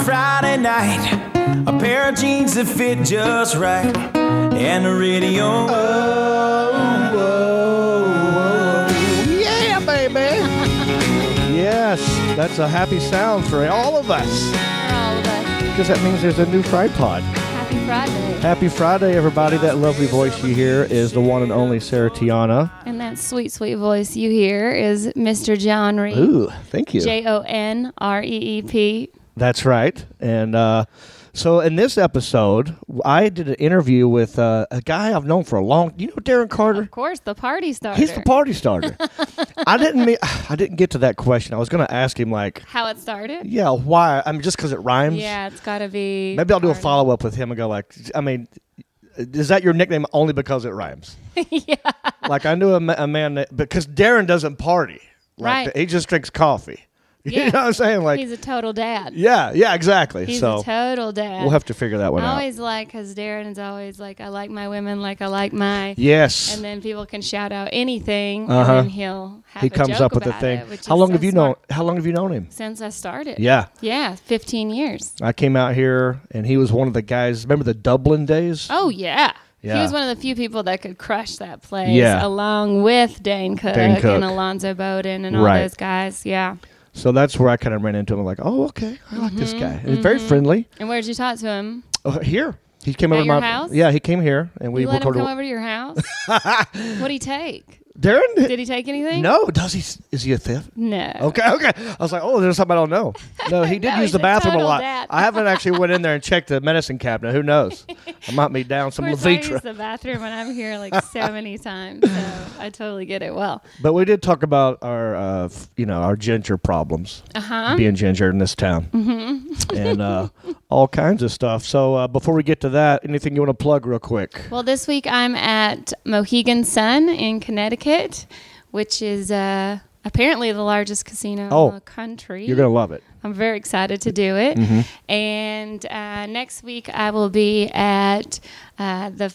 Friday night, a pair of jeans that fit just right, and the radio. Yeah, baby. Yes, that's a happy sound for all of us. For all of us. Because that means there's a new Fry Pod. Happy Friday. Happy Friday, everybody. That lovely voice you hear is the one and only Sarah Tiana. And that sweet, sweet voice you hear is Mr. John Reep. Ooh, thank you. JONREEP. That's right. And so in this episode, I did an interview with a guy I've known for a long. You know Darren Carter? Of course, the party starter. He's the party starter. I didn't get to that question. I was going to ask him like how it started. Yeah, why? I mean, just because it rhymes. Yeah, it's got to be. Maybe I'll do a party. follow up with him and go like, I mean, is that your nickname only because it rhymes? Yeah. Like I knew a man that because Darren doesn't party. Like, Right. He just drinks coffee. Yeah. You know what I'm saying? Like He's a total dad. yeah, exactly. He's so a total dad. we'll have to figure that one I out. always like, because Darren is always like, I like my women like I like my. Yes. And then people can shout out anything, Uh-huh. and then he'll have He a comes joke up with a about thing. it, which How is long so have you smart. known? How long have you known him? Since I started. Yeah. Yeah, 15 years. I came out here and he was one of the guys. Remember the Dublin days? Oh, yeah. Yeah. He was one of the few people that could crush that place, Yeah. along with Dane Cook, Dane Cook. and Alonzo Bowden and all Right. those guys. Yeah. So that's where I kind of ran into him. I'm like, oh, okay, I like this guy. And he's very friendly. And where did you talk to him? Here, he came At over to your my house? Yeah, he came here and we You let him recorded. come over to your house? What'd he take? Darren? Did he take anything? No, does he? Is he a thief? No. Okay. I was like, oh, there's something I don't know. No, he did No, use he's the a bathroom a total lot. dad. I haven't actually went in there and checked the medicine cabinet. Who knows? I might be down some Of course, I use Levitra. the bathroom when I'm here like so many times, so I totally get it well. But we did talk about our, our ginger problems. Being ginger in this town, and all kinds of stuff. So before we get to that, anything you want to plug real quick? Well, this week I'm at Mohegan Sun in Connecticut, which is apparently the largest casino in the country. You're gonna love it. I'm very excited to do it. And next week I will be at the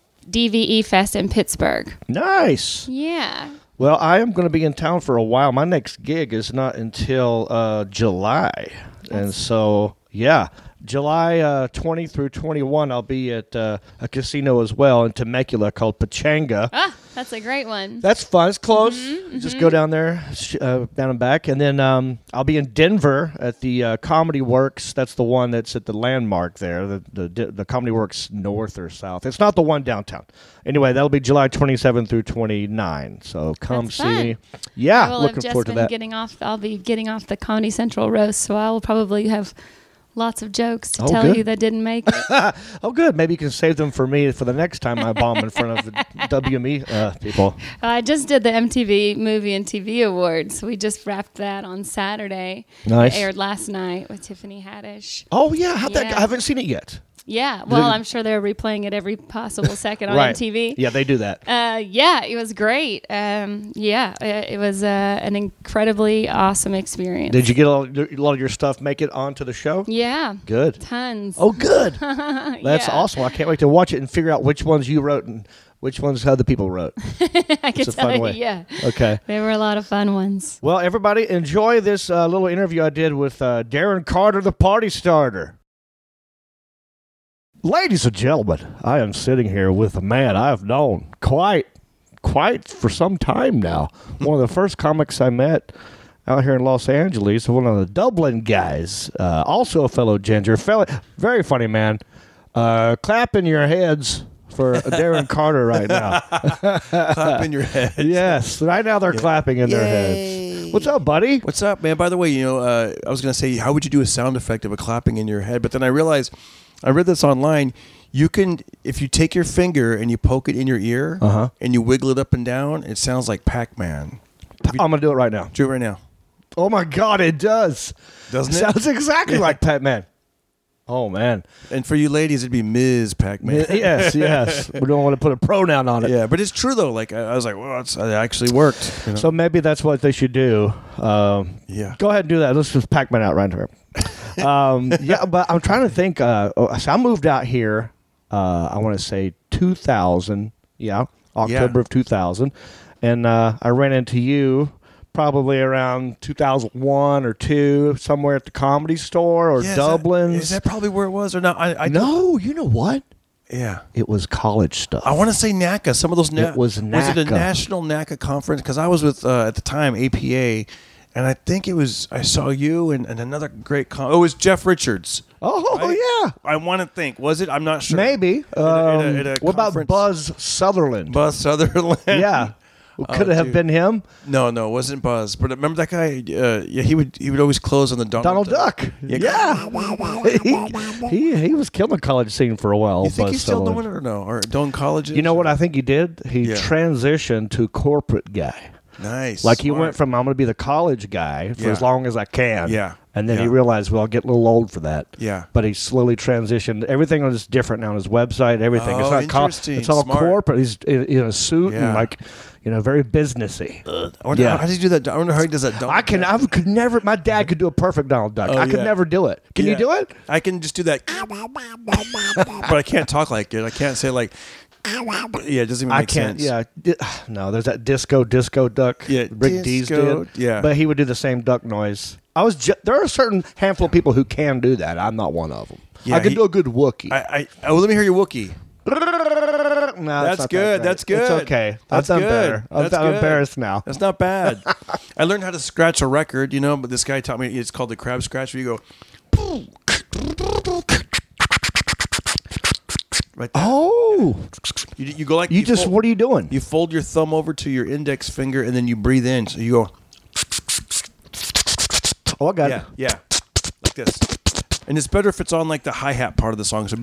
DVE Fest in Pittsburgh. Nice. Yeah. Well, I am going to be in town for a while. My next gig is not until July. And so, yeah, July 20 through 21, I'll be at a casino as well in Temecula called Pachanga. Ah, that's a great one. That's fun. It's close. Just go down there, down and back. And then I'll be in Denver at the Comedy Works. That's the one that's at the Landmark there, the Comedy Works North or South. It's not the one downtown. Anyway, that'll be July 27 through 29. So come That's see fun. me. Yeah, I will looking have just forward to been that. getting off. I'll be getting off the Comedy Central roast, so I will probably have lots of jokes to tell good. you that didn't make it. Oh, good. Maybe you can save them for me for the next time I bomb in front of the WME people. I just did the MTV Movie and TV Awards. We just wrapped that on Saturday. Nice. It aired last night with Tiffany Haddish. Oh, yeah. How'd that Yeah. go? I haven't seen it yet. Yeah, well, I'm sure they're replaying it every possible second on Right. MTV. Yeah, they do that. Yeah, it was great. It was an incredibly awesome experience. Did you get a lot of your stuff make it onto the show? Yeah, Good. tons. Oh, good. That's Yeah. awesome. I can't wait to watch it and figure out which ones you wrote and which ones other people wrote. I could It's a tell fun you. way. Yeah, Okay. there were a lot of fun ones. Well, everybody, enjoy this little interview I did with Darren Carter, the party starter. Ladies and gentlemen, I am sitting here with a man I've known quite for some time now. One of the first comics I met out here in Los Angeles, one of the Dublin guys, also a fellow ginger, very funny man. Clapping your heads for Darren Carter right now. Clap in your head. Yes, right now they're clapping in their heads. What's up, buddy? What's up, man? By the way, I was going to say, how would you do a sound effect of a clapping in your head? But then I realized, I read this online. You can, if you take your finger and you poke it in your ear and you wiggle it up and down, it sounds like Pac-Man. I'm going to do it right now. Do it right now. Oh, my God, it does. Doesn't it? Sounds exactly like Pac-Man. Oh, man. And for you ladies, it'd be Ms. Pac-Man. Yes. We don't want to put a pronoun on it. Yeah, but it's true, though. Like, I was like, well, it actually worked. You know? So maybe that's what they should do. Yeah. Go ahead and do that. Let's just Pac-Man out right here. Yeah, but I'm trying to think. So I moved out here, I want to say 2000. Yeah, October of 2000. And I ran into you probably around 2001 or 2, somewhere at the Comedy Store or Yeah, Dublin's. Is that probably where it was or not? I No, you know what? Yeah. It was college stuff. I want to say NACA. Some of those It was Was it a NACA. national NACA conference? Because I was with at the time APA, and I think it was. I saw you and another great. It was Jeff Richards. Oh, right? yeah. I want to think. Was it? I'm not sure. Maybe. At a What about conference. Buzz Sutherland? Buzz Sutherland? Yeah. Could it have dude. been him? No, it wasn't Buzz. But remember that guy? Yeah, he would always close on the Donald Duck. Yeah. he was killing the college scene for a while. You think Buzz he's still Sutherland. doing it or no? Or doing colleges? You know what I think he did? He Yeah. transitioned to corporate guy. Nice. Like he Smart. went from I'm going to be the college guy for Yeah. as long as I can. Yeah. And then he Yeah. realized, well, I'll get a little old for that. Yeah. But he slowly transitioned. Everything is different now on his website. Everything. It's Oh, not interesting. it's all Smart. corporate. He's in a suit Yeah. and like, very businessy. I wonder Yeah. how does he do that? I wonder how he does that. I could never. My dad could do a perfect Donald Duck. Oh, I could yeah. never do it. Can you Yeah. do it? I can just do that, but I can't talk like it. I can't say like. Yeah, it doesn't even I make can't. sense. Yeah. No, there's that disco duck. Yeah, Rick Dees disco, did. yeah. But he would do the same duck noise. There are a certain handful of people who can do that. I'm not one of them. Yeah, I can he- do a good Wookiee. Oh, let me hear your Wookiee. No, That's not good. that That's great. good. It's okay. That's I've done good. better. That's I'm good. embarrassed now. That's not bad. I learned how to scratch a record, but this guy taught me. It's called the crab scratch. Where you go. Right there. Oh, You go like you just. fold- What are you doing? You fold your thumb over to your index finger and then you breathe in. So you go. Oh, I got Yeah, it. yeah, like this. And it's better if it's on like the hi hat part of the song. So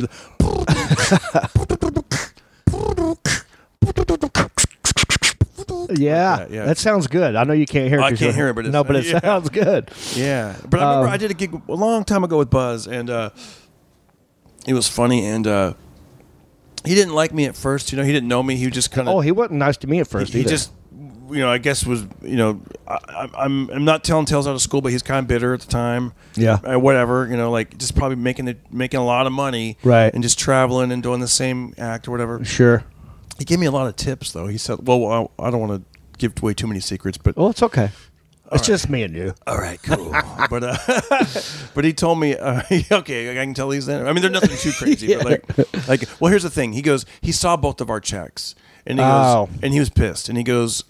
Yeah, yeah. that sounds good. I know you can't hear it. I 'cause can't you're- hear it, but it's- no, but it yeah. sounds good. yeah, but I remember I did a gig a long time ago with Buzz, and it was funny. And he didn't like me at first. He didn't know me. He just kind of. Oh, he wasn't nice to me at first he either. just, I guess was, I'm not telling tales out of school, but he's kind of bitter at the time. Yeah. Whatever, like just probably making a lot of money. Right. And just traveling and doing the same act or whatever. Sure. He gave me a lot of tips though. He said, well, I don't want to give away too many secrets, but. Well, it's okay. It's just me and you. All right, cool. but he told me, okay, I can tell these then. I mean, they're nothing too crazy, but well, here's the thing. He goes, he saw both of our checks, and he goes, and he was pissed, and he goes,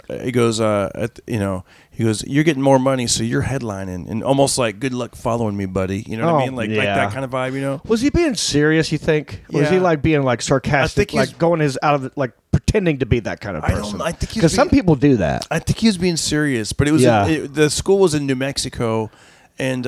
you're getting more money, so you're headlining, and almost like, good luck following me, buddy. You know what I mean? Like that kind of vibe, Was he being serious, you think? Or was he Yeah. like being like sarcastic, I think like going out of it, like pretending to be that kind of I don't person? know. I think he's because some being- people do that. I think he was being serious, but it was Yeah. the school was in New Mexico, and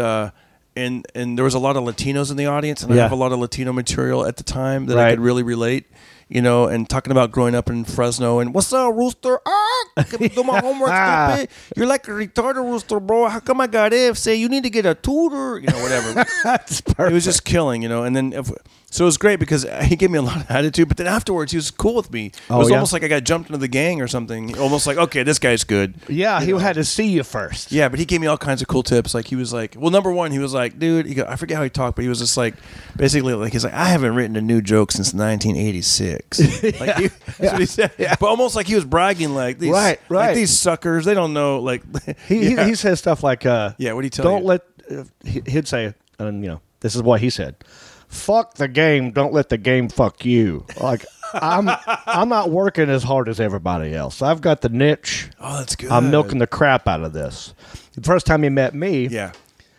there was a lot of Latinos in the audience, and I Yeah. have a lot of Latino material at the time that I Right. could really relate. And talking about growing up in Fresno and what's up, Rooster? Can we do my homework, stupid? You're like a retarded, Rooster, bro. How come I got F? Say you need to get a tutor, whatever. That's perfect. It was just killing, and then so it was great because he gave me a lot of attitude. But then afterwards, he was cool with me. It was yeah? almost like I got jumped into the gang or something. Almost like, okay, this guy's good. Yeah, he had to see you first. Yeah, but he gave me all kinds of cool tips. Like he was like, well, number one, he was like, dude, I forget how he talked, but he was just like, basically, like he's like, I haven't written a new joke since 1986. Like that's what he said. But almost like he was bragging, like these, Right. like these suckers, they don't know. Like He says stuff like, yeah, what do you tell don't you? let, he'd say, and this is what he said. Fuck the game. Don't let the game fuck you. Like I'm not working as hard as everybody else. I've got the niche. Oh, that's good. I'm milking the crap out of this. The first time he met me, Yeah.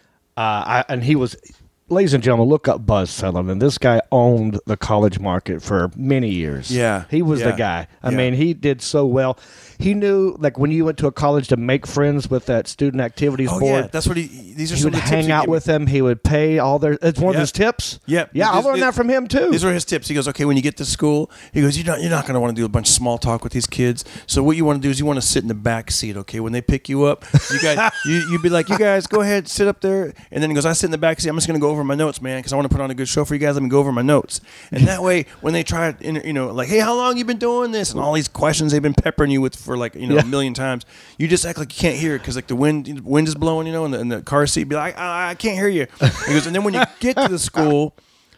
and he was, ladies and gentlemen, look up Buzz Sutherland. This guy owned the college market for many years. Yeah. He was the Yeah. guy. I Yeah. mean, he did so well. He knew, like, when you went to a college to make friends with that student activities Oh board. yeah, that's what these are He some would of the tips hang he out gave me. with them. He would pay all their. It's one of Yep. his tips. Yep. Yeah, I These- learned that from him too. These are his tips. He goes, okay, when you get to school, he goes, you're not going to want to do a bunch of small talk with these kids. So what you want to do is you want to sit in the back seat. Okay, when they pick you up, you guys, you'd be like, you guys go ahead, sit up there. And then he goes, I sit in the back seat. I'm just going to go over my notes, man, because I want to put on a good show for you guys. Let me go over my notes. And that way, when they try, like, hey, how long you been doing this? And all these questions they've been peppering you with for like, a million times. You just act like you can't hear it because like the wind is blowing, and the car seat be like, I can't hear you. He goes, and then when you get to the school,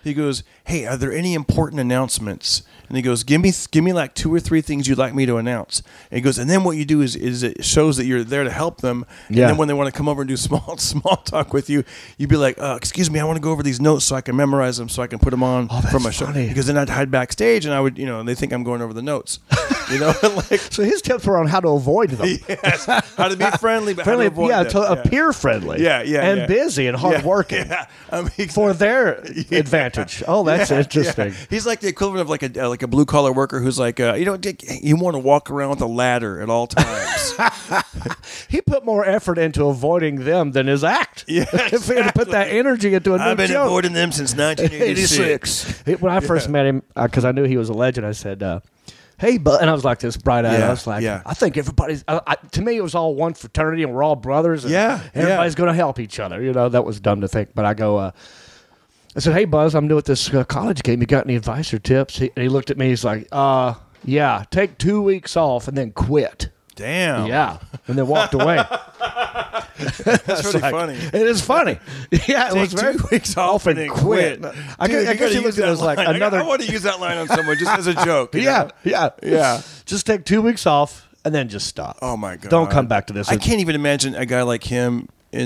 He goes, "Hey, are there any important announcements?" And he goes, "Give me like 2 or 3 things you'd like me to announce." And he goes, "And then what you do is it shows that you're there to help them. And then when they want to come over and do small talk with you, you'd be like, excuse me, I want to go over these notes so I can memorize them so I can put them on for my show." Because then I'd hide backstage and I would, they think I'm going over the notes. So his tips were on how to avoid them. Yes, how to be friendly, but how to avoid them. Appear friendly. And busy and hardworking. For their advantage. Oh, that's interesting. Yeah. He's like the equivalent of like a blue collar worker who's like, you want to walk around with a ladder at all times. He put more effort into avoiding them than his act. Yeah, exactly. If he had to put that energy into a new I've been joke. avoiding them since 1986. When I first met him, because I knew he was a legend, I said, "Hey, bud," and I was like this bright-eyed. I was like, "I think everybody's." To me, it was all one fraternity, and we're all brothers. And everybody's going to help each other. That was dumb to think, but I go. I said, "Hey, Buzz, I'm new at this college game. You got any advice or tips?" And he looked at me. He's like, yeah, take 2 weeks off and then quit." Damn. Yeah, and then walked away. That's pretty funny. It is funny. Yeah, it was Take 2 weeks off and then quit. I guess he looked at it as like another. I want to use that line on someone just as a joke. Yeah. Yeah. Just take 2 weeks off and then just stop. Oh my God! Don't come back to this. I can't even imagine a guy like him in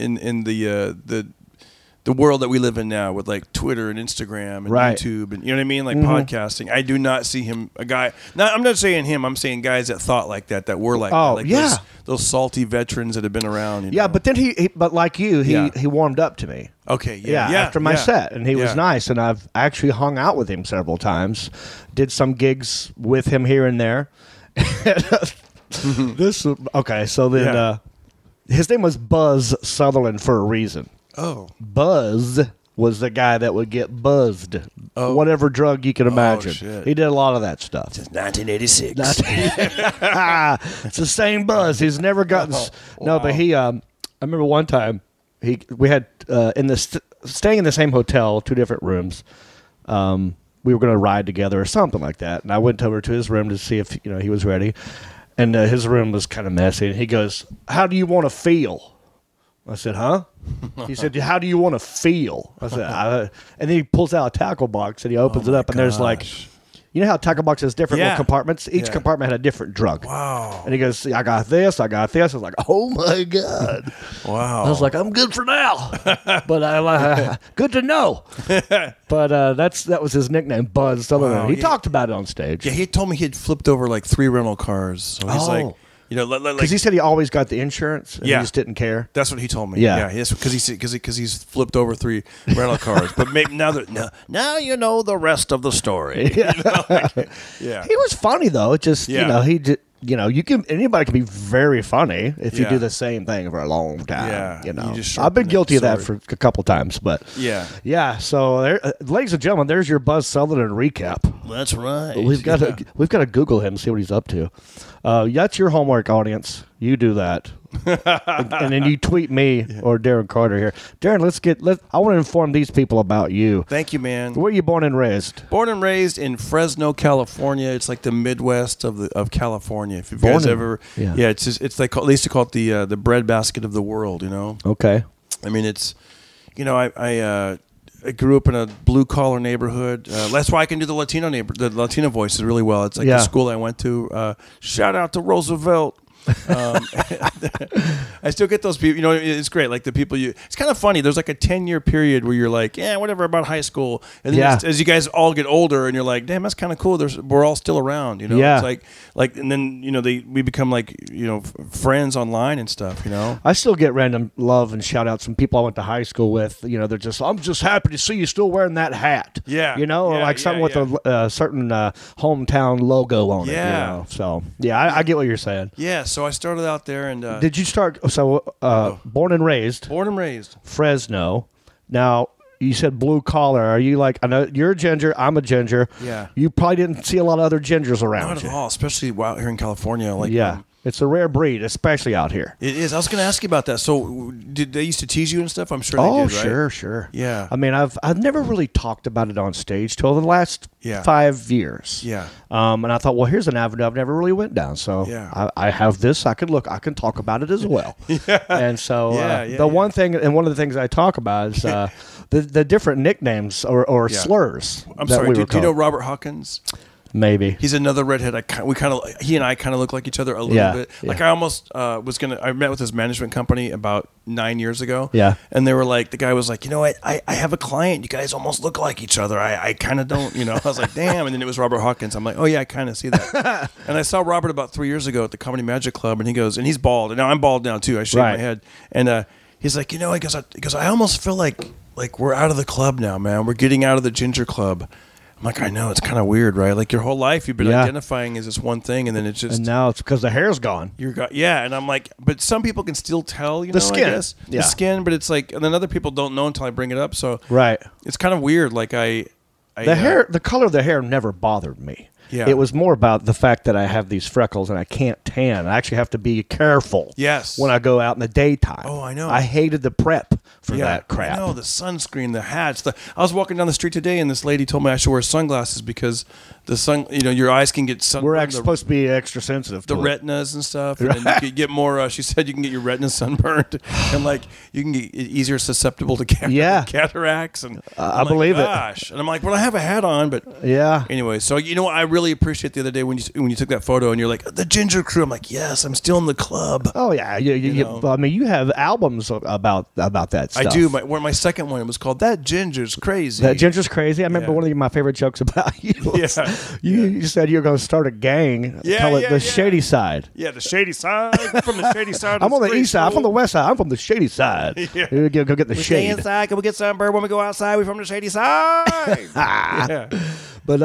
the world that we live in now with like Twitter and Instagram and YouTube and you know what I mean, like podcasting. I do not see him a guy. Now I'm not saying him. I'm saying guys that thought like that were like those salty veterans that have been around. But then but like you, he warmed up to me. Okay, after my set, and he was nice, and I've actually hung out with him several times, did some gigs with him here and there. So then his name was Buzz Sutherland for a reason. Oh, Buzz was the guy that would get buzzed, whatever drug you can imagine. Shit. He did a lot of that stuff. Since 1986. It's the same Buzz. He's never gotten. No, but he. I remember one time we had staying in the same hotel, 2 different rooms. We were going to ride together or something like that, and I went over to his room to see if he was ready, and his room was kind of messy. And he goes, "How do you want to feel?" I said, "Huh?" He said, "How do you want to feel?" I said, and then he pulls out a tackle box and he opens it up, and there's like, how tackle box has different little compartments? Each compartment had a different drug. Wow. And he goes, "I got this, I got this." I was like, "Oh my God." Wow. I was like, "I'm good for now." But good to know. But that was his nickname, Buzz Sutherland. He talked about it on stage. Yeah, he told me he had flipped over like 3 rental cars. So he's like, because he said he always got the insurance and he just didn't care. That's what he told me. Yeah, because he's flipped over 3 rental cars. But maybe now you know the rest of the story. Yeah, he was funny though. Just he did. Anybody can be very funny if you do the same thing for a long time. I've been guilty of that for a couple times, but So, ladies and gentlemen, there's your Buzz Sutherland recap. That's right. We've got to Google him, see what he's up to. That's your homework, audience. You do that, and then you tweet me or Darren Carter here. Darren, I want to inform these people about you. Thank you, man. Where are you born and raised? Born and raised in Fresno, California. It's like the Midwest of California. If you guys ever, it's like they used to call it the breadbasket of the world. Okay. I mean, it's I grew up in a blue collar neighborhood. That's why I can do the Latino voices really well. It's like the school I went to. Shout out to Roosevelt. I still get those people. It's great. Like the people it's kind of funny. There's like a 10-year period where you're like, whatever about high school, and then as you guys all get older, and you're like, damn, that's kind of cool. We're all still around. It's like, and then we become like friends online and stuff. I still get random love and shout outs from people I went to high school with. They're just, "I'm just happy to see you still wearing that hat." Or like something with a certain hometown logo on it. So I get what you're saying. Yeah. So I started out there, and did you start? So born and raised. Born and raised. Fresno. Now you said blue collar. Are you like? I know you're a ginger. I'm a ginger. Yeah. You probably didn't see a lot of other gingers around. Not at all, especially out here in California. It's a rare breed, especially out here. It is. I was going to ask you about that. So, did they used to tease you and stuff? I'm sure they did, right? Sure. Yeah. I mean, I've never really talked about it on stage till the last 5 years. Yeah. And I thought, well, here's an avenue I've never really went down. So I have this. I can talk about it as well. And so the one thing, and one of the things I talk about is the different nicknames or Yeah. slurs. I'm that sorry. we Do were you know called. Robert Hawkins? Maybe. He's another redhead. He and I kind of look like each other a little Yeah, bit. yeah. Like I almost I met with his management company about 9 years ago. Yeah. And they were like, the guy was like, you know what? I have a client. You guys almost look like each other. I kind of don't, I was like, damn. And then it was Robert Hawkins. I'm like, oh yeah, I kind of see that. And I saw Robert about 3 years ago at the Comedy Magic Club, and he goes, and he's bald. And now I'm bald now too. I shave my Right. head. And he's like, he goes, I almost feel like we're out of the club now, man. We're getting out of the ginger club. I'm like, I know, it's kind of weird, right? Like your whole life you've been Yeah. identifying as this one thing, and then it's just And now it's because the hair's gone. yeah. And I'm like, but some people can still tell, The skin. I guess. Yeah. The skin, but it's like, and then other people don't know until I bring it up. So Right. it's kind of weird. Like the The color of the hair never bothered me. Yeah. It was more about the fact that I have these freckles and I can't tan. I actually have to be careful. Yes. When I go out in the daytime. Oh, I know. I hated the prep for that crap. I know, the sunscreen, the hats. I was walking down the street today, and this lady told me I should wear sunglasses because the sun, your eyes can get sunburned. We're supposed to be extra sensitive to the it. retinas and stuff, and then you could get more. She said you can get your retinas sunburned, and like you can get easier susceptible to cataracts. And I I'm like, believe it. Gosh, and I'm like, well, I have a hat on, but Yeah. anyway. So what I really appreciate the other day when you took that photo, and you're like the Ginger Crew. I'm like, yes, I'm still in the club. Oh yeah, I mean, you have albums about that stuff. I do. My second one, it was called That Ginger's Crazy. That Ginger's crazy. I remember Yeah. one of my favorite jokes about you. Was Yeah. You said you were going to start a gang. Yeah, call it yeah, the yeah. Shady Side. Yeah, the shady side. From the shady side. I'm on the east side. I'm from the west side. I'm from the shady side. Yeah. You go get the We stay shade. inside. Can we get sunburned when we go outside? We from the shady side. Yeah. But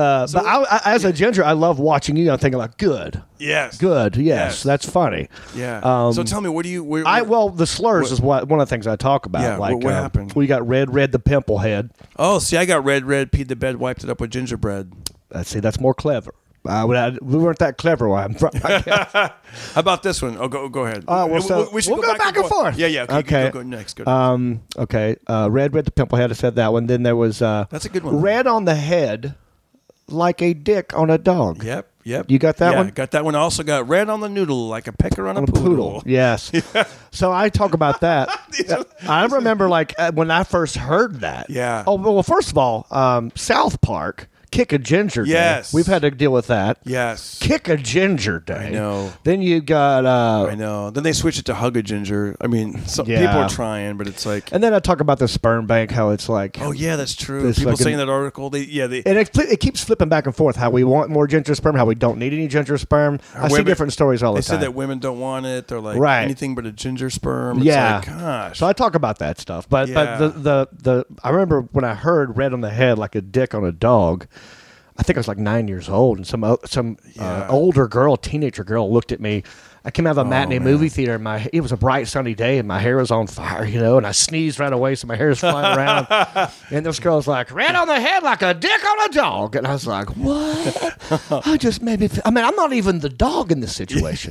as a ginger, I love watching you. I'm thinking like, good, Yes. good, yes, Yes. that's funny. Yeah. So tell me, what do you? The slurs is one of the things I talk about. Yeah, like what happened? We got red the pimple head. Oh, see, I got red, peed the bed, wiped it up with gingerbread. See, that's more clever. We weren't that clever where I'm from. How about this one? Oh, go ahead. We should go back and forth. Yeah. Okay. Go next. Go next. Okay. Red the pimple head. I said that one. Then there was That's a good one. red on the head, like a dick on a dog. Yep. You got that yeah, one? Got that one. I also got red on the noodle, like a pecker on a poodle. Yes. So I talk about that. I remember when I first heard that. Yeah. Oh, well, first of all, South Park, Kick a Ginger Day. Yes. We've had to deal with that. Yes. Kick a Ginger Day. I know. Then you got. I know. Then they switched it to Hug a Ginger. I mean, Yeah. people are trying, but it's like. And then I talk about the sperm bank, how it's like. Oh yeah, that's true. It's People fucking- saying that article. They. And it keeps flipping back and forth how we want more ginger sperm, how we don't need any ginger sperm. I see women- different stories all the They time. said that women don't want it. They're like Right. anything but a ginger sperm. It's Yeah. like, gosh. So I talk about that stuff. But Yeah. the I remember when I heard red on the head like a dick on a dog. I think I was like 9 years old, and some older girl, teenager girl, looked at me. I came out of a matinee movie theater, and it was a bright sunny day, and my hair was on fire, and I sneezed right away, so my hair was flying around. And this girl was like, "Red on the head like a dick on a dog," and I was like, "What?" I just made me. I'm not even the dog in this situation.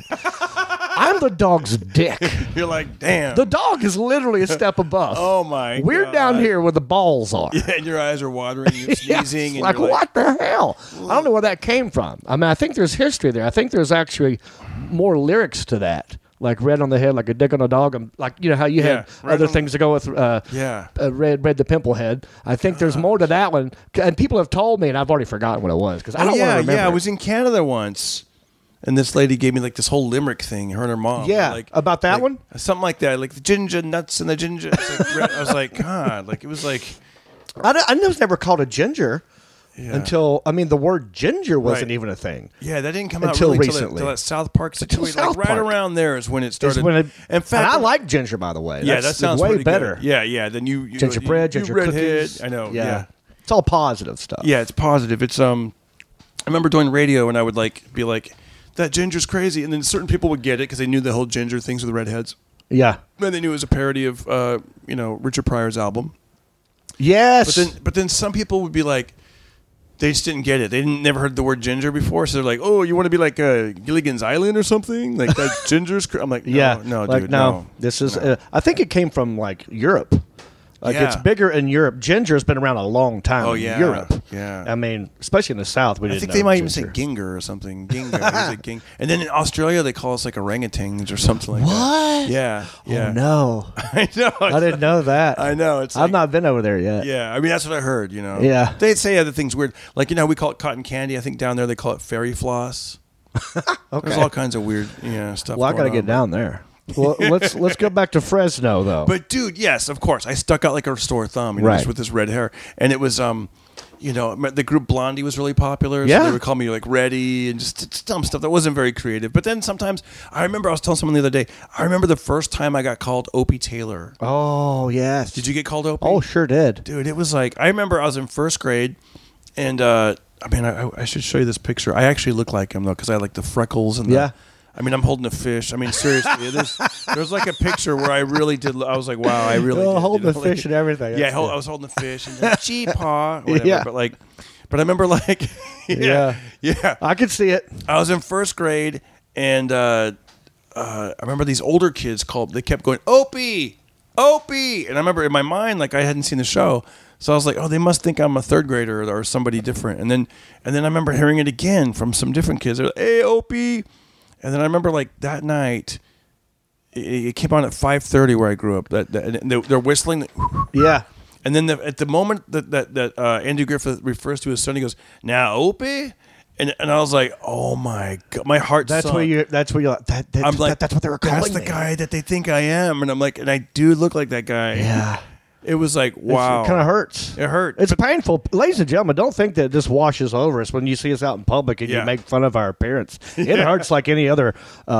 I'm the dog's dick. You're like, damn. The dog is literally a step above. Oh my. We're God. down here where the balls are. Yeah, and your eyes are watering. You're sneezing. Yes, and like you're what the hell? I don't know where that came from. I mean, I think there's history there. I think there's actually more lyrics to that, like red on the head, like a dick on a dog, and like how you Yeah, had red other on- things to go with. Yeah. Red the pimple head. I think there's more to that one, and people have told me, and I've already forgotten what it was because I don't want to remember. I it. was in Canada once, and this lady gave me like this whole limerick thing. Her and her mom. Yeah, like, about that like, one? something like that, like the ginger nuts and the ginger. It's like red. I was like, God, like it was like. I was never called a ginger Yeah. until the word ginger wasn't Right. even a thing. Yeah, that didn't come out Until really recently. until that South Park situation. South Like right Park. around there is when it started. Is when it- in fact, and I like ginger, by the way. Yeah, That's that sounds way pretty better. Good. Yeah. Then you Gingerbread, you ginger redhead. cookies. I know. Yeah. It's all positive stuff. Yeah, it's positive. It's I remember doing radio and I would be like, that ginger's crazy, and then certain people would get it because they knew the whole ginger things with the redheads. Yeah. And they knew it was a parody of Richard Pryor's album. Yes. But then some people would be like, they just didn't get it. They never heard the word ginger before, so they're like, "Oh, you want to be like Gilligan's Island or something? Like that ginger's?" I'm like, "No, yeah. no, like, dude, no. no." This is. I think it came from like Europe. Like Yeah. it's bigger in Europe. Ginger's been around a long time in Europe. Yeah. I mean, especially in the South. I think they might even say ginger or something. Ginger. And then in Australia, they call us like orangutans or something like that. What? Yeah. Yeah. Oh, no. I know. I didn't know that. I know. It's I've like, not been over there yet. Yeah. I mean, that's what I heard, Yeah. They'd say other things weird. Like, we call it cotton candy. I think down there they call it fairy floss. Okay. There's all kinds of weird stuff. Well, I got to going get on. down there. Well, let's go back to Fresno though. But dude, yes, of course. I stuck out like a sore thumb, Right. just with this red hair. And it was the group Blondie was really popular. Yeah. So they would call me like Reddy and just dumb stuff that wasn't very creative. But then sometimes I remember I was telling someone the other day, I remember the first time I got called Opie Taylor. Oh yes. Did you get called Opie? Oh, sure did. Dude, it was like, I remember I was in first grade and I should show you this picture. I actually look like him though, because I had like the freckles and Yeah. I'm holding a fish. I mean, seriously, there's like a picture where I really did. I was like, wow, I really did, holding the fish and everything. Yeah, That's I was holding the fish and like, gee, paw, whatever. Yeah. But I remember like, yeah. I could see it. I was in first grade and I remember these older kids they kept going, Opie, Opie, and I remember in my mind like I hadn't seen the show. So I was like, oh, they must think I'm a third grader or somebody different. And then I remember hearing it again from some different kids. They're like, hey, Opie. And then I remember like that night, it came on at 5:30 where I grew up. They're whistling. Yeah. And then at the moment that Andy Griffith refers to his son, he goes, now Opie? And I was like, oh my God, my heart That's sunk. where you're like, I'm like, that's what they were calling That's the me. guy that they think I am. And I'm like, and I do look like that guy. Yeah. It was like, wow. It kind of hurts. It hurt. It's painful. Ladies and gentlemen, don't think that this washes over us when you see us out in public and Yeah. you make fun of our appearance. It hurts like any other,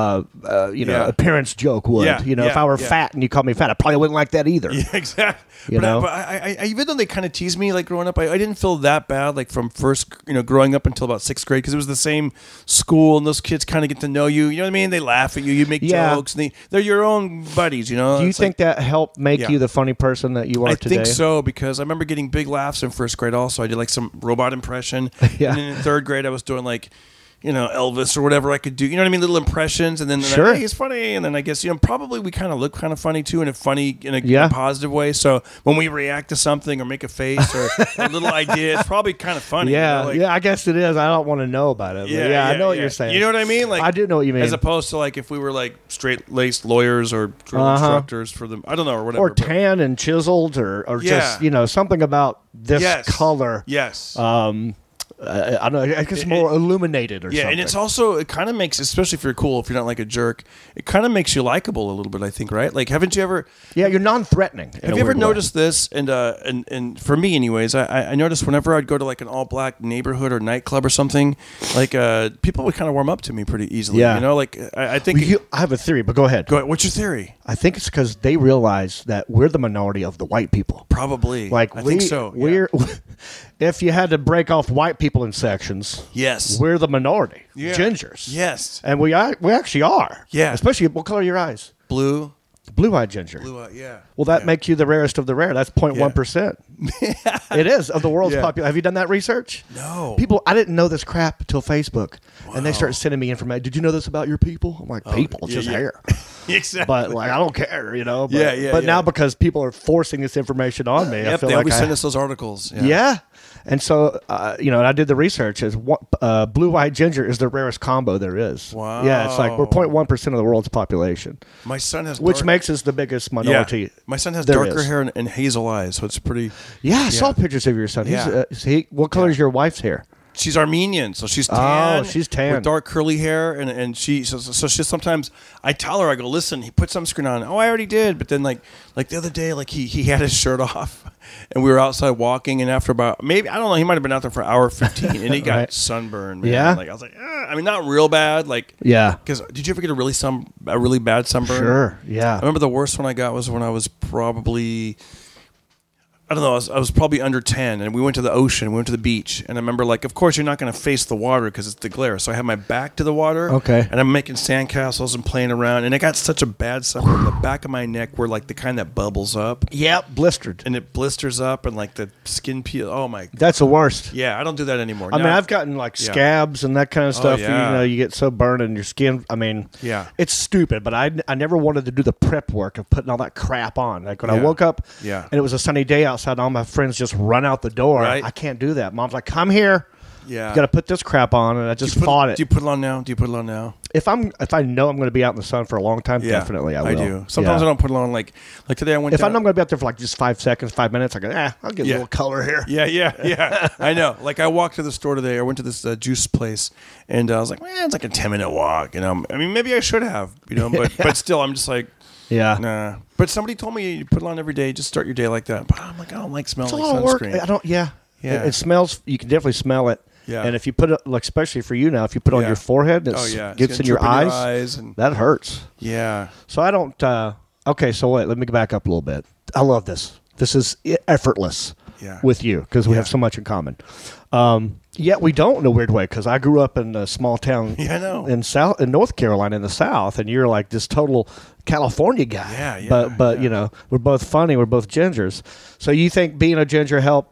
Yeah. appearance joke would. Yeah. If I were fat and you called me fat, I probably wouldn't like that either. Yeah, exactly. You know? But I even though they kind of teased me like growing up, I didn't feel that bad like from first, growing up until about sixth grade because it was the same school and those kids kind of get to know you. You know what I mean? They laugh at you. You make Yeah. jokes. And they're your own buddies. Do you It's think that helped make Yeah. you the funny person that you are I today? think so because I remember getting big laughs in first grade. Also, I did like some robot impression. Yeah. And then in third grade, I was doing like, Elvis or whatever I could do. You know what I mean? Little impressions, and then Sure. hey, he's funny. And then I guess probably we kind of look kind of funny too, in a Yeah. positive way. So when we react to something or make a face or a little idea, it's probably kind of funny. Yeah, I guess it is. I don't want to know about it. But I know what you're saying. You know what I mean? Like I do know what you mean. As opposed to like if we were like straight laced lawyers or drill instructors for them. I don't know or whatever. or tan and chiseled, or Yeah. just something about this Yes. color. Yes. I don't know. I guess more illuminated or Yeah, something. and it's also it kind of makes, especially if you're cool, if you're not like a jerk, it kind of makes you likable a little bit. I think, right? Like, haven't you ever? Yeah, you're non-threatening. Have you ever noticed this? And for me, anyways, I noticed whenever I'd go to like an all-black neighborhood or nightclub or something, like people would kind of warm up to me pretty easily. Yeah. Like I think. I have a theory, but go ahead. Go ahead. What's your theory? I think it's because they realize that we're the minority of the white people. Probably. Like I think so. Yeah. We're if you had to break off white people in sections, Yes. we're the minority. Yeah. Gingers. Yes. And we actually are. Yeah. Especially what color are your eyes? Blue. Blue-eyed ginger. Yeah. Well, that Yeah. makes you the rarest of the rare. That's 0.1%. It is of the world's Yeah. population. Have you done that research? No. People, I didn't know this crap until Facebook, and they started sending me information. Did you know this about your people? I'm like, people, it's yeah, just yeah. hair. Exactly. But like, I don't care, But, Yeah, But yeah. now because people are forcing this information on me, I Yep, feel they like always send us those articles. yeah. And so, and I did the research. As blue-eyed ginger is the rarest combo there is. Wow. Yeah, it's like we're 0.1% of the world's population, My son has which dark- makes us the biggest minority. Yeah. My son has there darker is. hair and hazel eyes, so it's pretty. Yeah, I saw pictures of your son. Yeah. What color is your wife's hair? She's Armenian, so she's tan. Oh, she's tan. with dark curly hair, and she so she sometimes I tell her, I go, listen, he put sunscreen on. Oh, I already did, but then like the other day, like he had his shirt off, and we were outside walking, and after about maybe I don't know, he might have been out there for an hour 15, and he got Right. sunburned. Man. Yeah? like I was like, I mean, not real bad, like Yeah. Because did you ever get a really bad sunburn? Sure. I Yeah. remember the worst one I got was when I was probably I don't know, I was probably under 10, and we went to the ocean, we went to the beach, and I remember, like, of course you're not going to face the water because it's the glare, so I had my back to the water, Okay. and I'm making sandcastles and playing around, and I got such a bad sucker in the back of my neck where, like, the kind that bubbles up, Yep, blistered. and it blisters up, and, like, the skin peel, oh my, That's the worst. yeah, I don't do that anymore. I mean, Now- I've gotten like Yeah. scabs and that kind of stuff. yeah. You know, you get so burned in your skin. I mean, Yeah. it's stupid, but I never wanted to do the prep work of putting all that crap on. Like when I Yeah. woke up Yeah. and it was a sunny day outside, and all my friends just run out the door. Right. I can't do that. Mom's like, come here. yeah. You got to put this crap on. And I just fought it. Do you put it on now? Do you put it on now? If I know I'm going to be out in the sun for a long time, definitely I will. do. Sometimes Yeah. I don't put it on, like today I went If I down- know I'm going to be out there for like just 5 seconds, 5 minutes, I go, I'll get a Yeah. little color here. Yeah. I know. Like, I walked to the store today. I went to this juice place, and I was like, man, it's like a 10-minute walk. You know, I mean, maybe I should have, you know, but still, I'm just like, Yeah. nah. But somebody told me you put it on every day. Just start your day like that. But I'm like, I don't like smelling It's a like lot of work. sunscreen. I don't. Yeah. Yeah. It smells. You can definitely smell it. Yeah. And if you put it, like especially for you now, if you put it on Yeah. your forehead, it Oh, yeah. It's gets gonna in your drip eyes. and That hurts. yeah. So I don't. Okay. So wait. Let me back up a little bit. I love this. This is effortless. Yeah. With you because we Yeah. have so much in common. Yet we don't in a weird way because I grew up in a small town Yeah, I know. in North Carolina in the South, and you're like this total California guy. Yeah, But yeah. you know, we're both funny. We're both gingers. So you think being a ginger helped?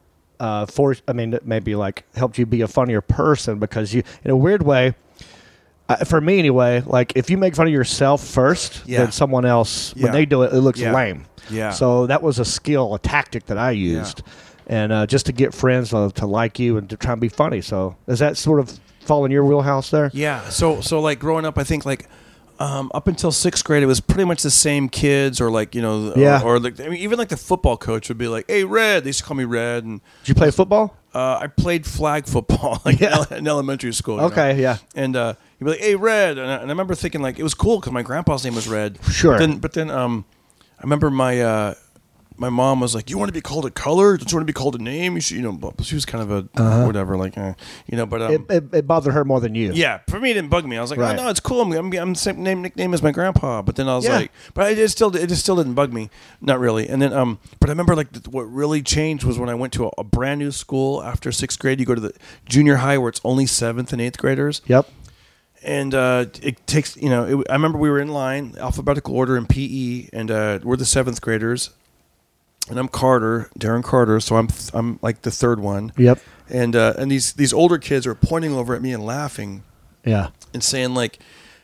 Maybe like helped you be a funnier person because you, in a weird way, for me anyway, like if you make fun of yourself first, Yeah. then someone else when Yeah. they do it, it looks Yeah. lame. Yeah. So that was a skill, a tactic that I used, and just to get friends to like you and to try and be funny. So does that sort of fall in your wheelhouse there? Yeah. So like growing up, I think like up until 6th grade, it was pretty much the same kids, or like, you know, Yeah. or like, I mean, even like the football coach would be like, "Hey, Red." They used to call me Red, and Did you play football? I played flag football like Yeah. in elementary school. you know? Okay, yeah. And he'd be like, "Hey, Red," and I remember thinking like it was cool because my grandpa's name was Red. Sure. But then I remember my mom was like, "You want to be called a color? Don't you want to be called a name?" You should, you know. But she was kind of a whatever, like, you know. But It bothered her more than you. yeah, for me, it didn't bug me. I was like, Right. "Oh no, it's cool. I'm the same nickname as my grandpa." But then I was Yeah. like, but it just still didn't bug me, not really. And then but I remember like what really changed was when I went to a brand new school after 6th grade. You go to the junior high where it's only 7th and 8th graders. Yep. And it takes, you know, I remember we were in line, alphabetical order in PE, and we're the 7th graders, and I'm Darren Carter, so I'm like the third one. Yep. And these older kids are pointing over at me and laughing Yeah. and saying like,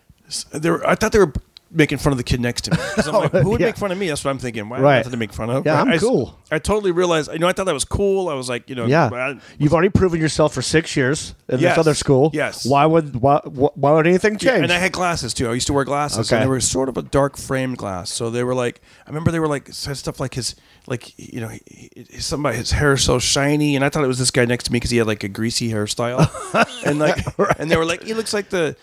I thought they were making fun of the kid next to me. 'Cause I'm like, who would Yeah. make fun of me? That's what I'm thinking. Why Right. nothing to make fun of? Yeah, I'm I cool. I totally realized. You know, I thought that was cool. I was like, you know, Yeah. You've already proven yourself for 6 years in Yes. this other school. Yes. Why would anything change? Yeah, and I had glasses too. I used to wear glasses, Okay. and they were sort of a dark framed glass. So they were like, I remember they were like said stuff like you know, his hair is so shiny, and I thought it was this guy next to me because he had like a greasy hairstyle, and like, and they were like, he looks like the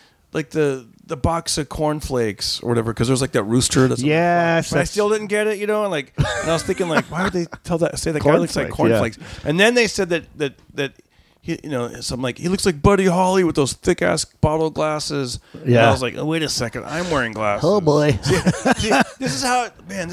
box of cornflakes or whatever, because there's like that rooster. That's Yes, but I that's- still didn't get it, you know, and like, and I was thinking like, why would they say that guy looks like Cornflakes, cornflakes? And then they said that. He, you know, something like he looks like Buddy Holly with those thick ass bottle glasses. And Yeah. I was like, oh, wait a second, I'm wearing glasses. Oh boy. See, this is how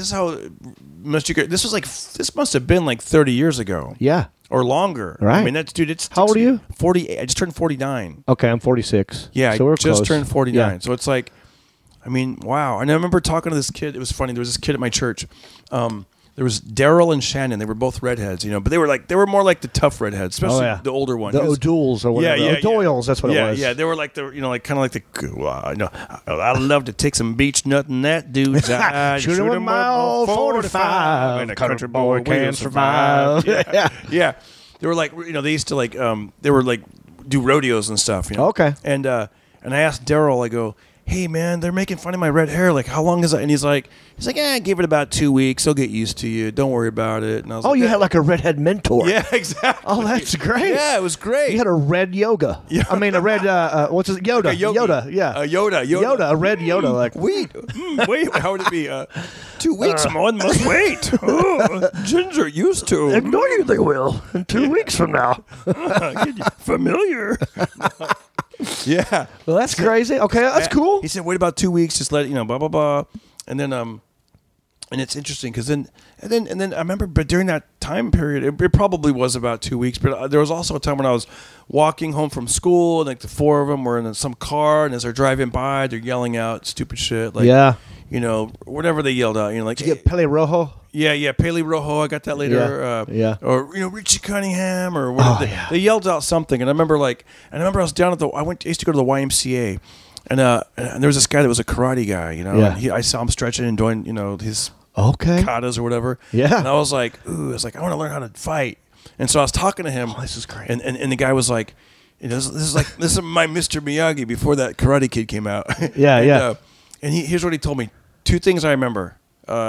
this must have been like 30 years ago Yeah. or longer. Right. I mean, that's dude. It's How old are you? 48. I just turned 49. Okay, I'm 46. Yeah, so we're I just close. turned 49. Yeah. So it's like, I mean, wow. And I remember talking to this kid. It was funny. There was this kid at my church. There was Daryl and Shannon. They were both redheads, you know, but they were more like the tough redheads, especially the older one. The He was- O'Douls or whatever. O'Doyles, that's what yeah, it was. Yeah, they were like the, you know, like kind of like the, you know, I'd love to take some beach nut in that dude's eye. Shoot him with my old 45. And a country boy can survive. Yeah. They were like, you know, they used to like, they were like do rodeos and stuff, you know. Okay. And I asked Daryl, I go, hey man, they're making fun of my red hair. Like, how long is that? And he's like, give it about 2 weeks. They'll get used to you. Don't worry about it. And I was Oh, like, you had like a redhead mentor. yeah, exactly. Oh, that's great. Yeah, it was great. You had a red yoga. Yeah. I mean, a red, what's it? Yoda. A yogi. Yoda, yeah. A Yoda. Yoda, a red Yoda. Like, Wait, wait. How would it be? 2 weeks, one must wait. Oh, Ginger used to. ignore you, they will. In 2 weeks from now. Familiar. Yeah. Well, that's crazy. Okay, that's cool. He said, wait about 2 weeks. Just let it, you know, blah, blah, blah. And then And it's interesting because then I remember, but during that time period, it probably was about 2 weeks. But there was also a time when I was walking home from school, and like the four of them were in some car, and as they're driving by, they're yelling out stupid shit, like you know, whatever they yelled out, you know, like Did you get Pele Rojo? Yeah, Pele Rojo. I got that later. Or you know, Richie Cunningham or whatever. They yelled out something, and I remember I was down at I used to go to the YMCA. And there was this guy that was a karate guy, you know. Yeah. And I saw him stretching and doing, you know, his katas or whatever. Yeah. And I was like, I want to learn how to fight. And so I was talking to him. Oh, this is great. And the guy was like, you know, this is my Mr. Miyagi before that Karate Kid came out. Yeah, And here's what he told me. 2 things I remember.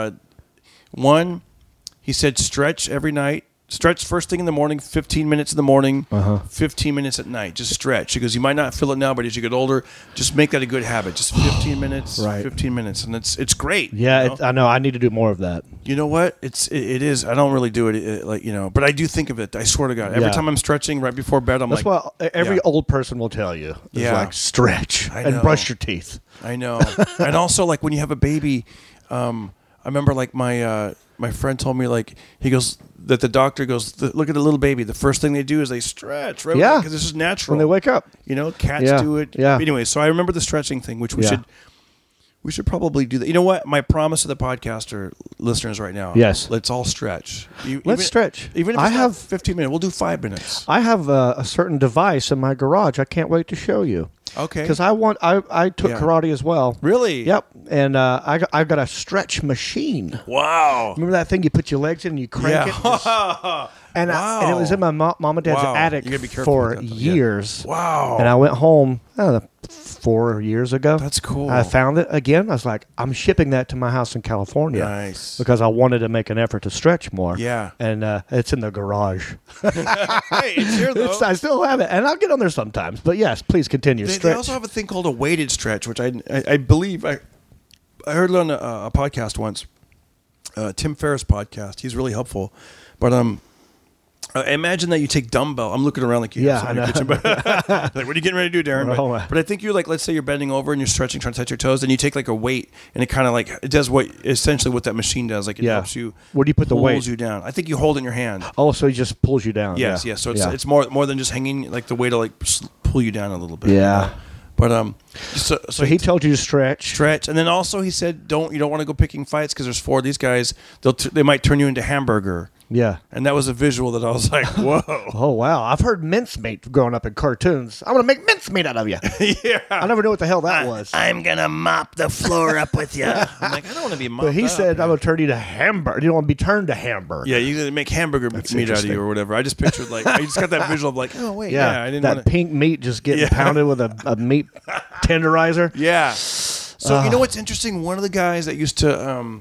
One, he said stretch every night. Stretch first thing in the morning, 15 minutes in the morning, 15 minutes at night. Just stretch. He goes, you might not feel it now, but as you get older, just make that a good habit. Just 15 minutes, 15 minutes. And it's great. Yeah, you know? I know. I need to do more of that. You know what? It is. I don't really do it like, you know, but I do think of it. I swear to God. Every time I'm stretching right before bed, I'm That's like. That's what every old person will tell you. It's like stretch and brush your teeth. I know. And also, like, when you have a baby, I remember, like, my friend told me, like, he goes, that the doctor goes, look at the little baby. The first thing they do is they stretch, right? Yeah. Because this is natural. When they wake up. You know, cats do it. Yeah. Anyway, so I remember the stretching thing, which we should probably do that. You know what? My promise to the podcaster listeners right now. Yes. Let's all stretch. Let's stretch. Even if it's not 15 minutes, we'll do 5 minutes. I have a certain device in my garage. I can't wait to show you. Okay. Because I took karate as well. Really? Yep. And I've got a stretch machine. Wow. Remember that thing you put your legs in and you crank it? And it was in my mom and dad's attic for years. Wow. And I went home 4 years ago. That's cool. I found it again. I was like, I'm shipping that to my house in California. Nice. Because I wanted to make an effort to stretch more. Yeah. And it's in the garage. Hey, it's here, though. I still have it. And I'll get on there sometimes. But yes, please continue. They also have a thing called a weighted stretch, which I believe I heard it on a podcast once, Tim Ferriss podcast. He's really helpful. But imagine that you take dumbbell. I'm looking around like you have some in your kitchen, but like, what are you getting ready to do, Darren? But I think you're like, let's say you're bending over and you're stretching, trying to touch your toes, and you take like a weight, and it kind of like it does essentially what that machine does. Like it helps you. Where do you put the weight? Pulls you down. I think you hold it in your hand. Oh, so he just pulls you down. Yes. So it's more than just hanging. Like the way to like pull you down a little bit. Yeah. But so he told you to stretch, and then also he said you don't want to go picking fights because there's 4 of these guys. They might turn you into hamburger. Yeah. And that was a visual that I was like, whoa. Oh, wow. I've heard mincemeat growing up in cartoons. I'm going to make mincemeat out of you. Yeah. I never knew what the hell that was. I'm going to mop the floor up with you. I'm like, I don't want to be mopped But he said, up, I'm going to turn you to hamburger. You don't want to be turned to hamburger. Yeah, you're going to make hamburger meat out of you or whatever. I just pictured I just got that visual of like, oh, wait. Yeah, I didn't that pink meat just getting pounded with a meat tenderizer. Yeah. So, you know what's interesting? One of the guys that used to...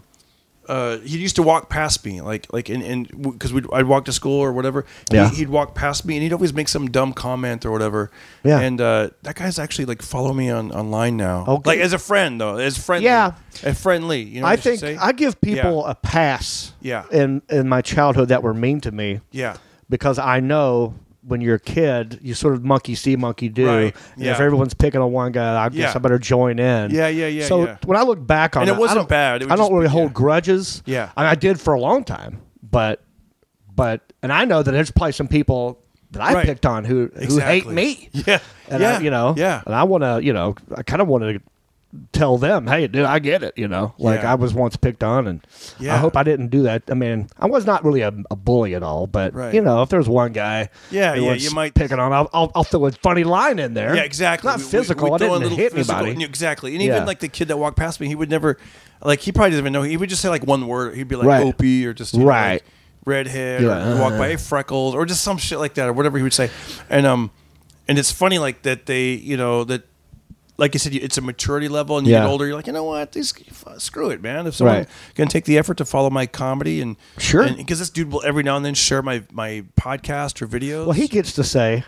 he used to walk past me, like because I'd walk to school or whatever. Yeah. He'd walk past me, and he'd always make some dumb comment or whatever. Yeah. And that guy's actually like follow me online now. Okay. Like as a friend though, as friendly. Yeah. As friendly. You know. I what think say? I give people a pass. Yeah. In my childhood that were mean to me. Yeah. Because I know. When you're a kid, you sort of monkey see, monkey do. Right. And Yeah. if everyone's picking on one guy, I guess I better join in. Yeah. So when I look back on and it, it wasn't bad. I don't really hold grudges. Yeah. I did for a long time, but and I know that there's probably some people that I picked on who hate me. Yeah. And and I want to, I kind of want to tell them, hey, dude, I get it, I was once picked on, and I hope I didn't do that. I mean, I was not really a bully at all, but if there's one guy, you might picking on, I'll throw a funny line in there. Yeah, exactly. Not physical. I didn't hit anybody. Exactly. And even like the kid that walked past me, he would never, like, he probably doesn't even know. He would just say like one word. He'd be like Opie or just like redhead or walk by freckles or just some shit like that or whatever he would say. And it's funny like that they that. Like you said, it's a maturity level, and you get older. You're like, you know what? Screw it, man. If someone can take the effort to follow my comedy, and because this dude will every now and then share my podcast or videos. Well, he gets to say,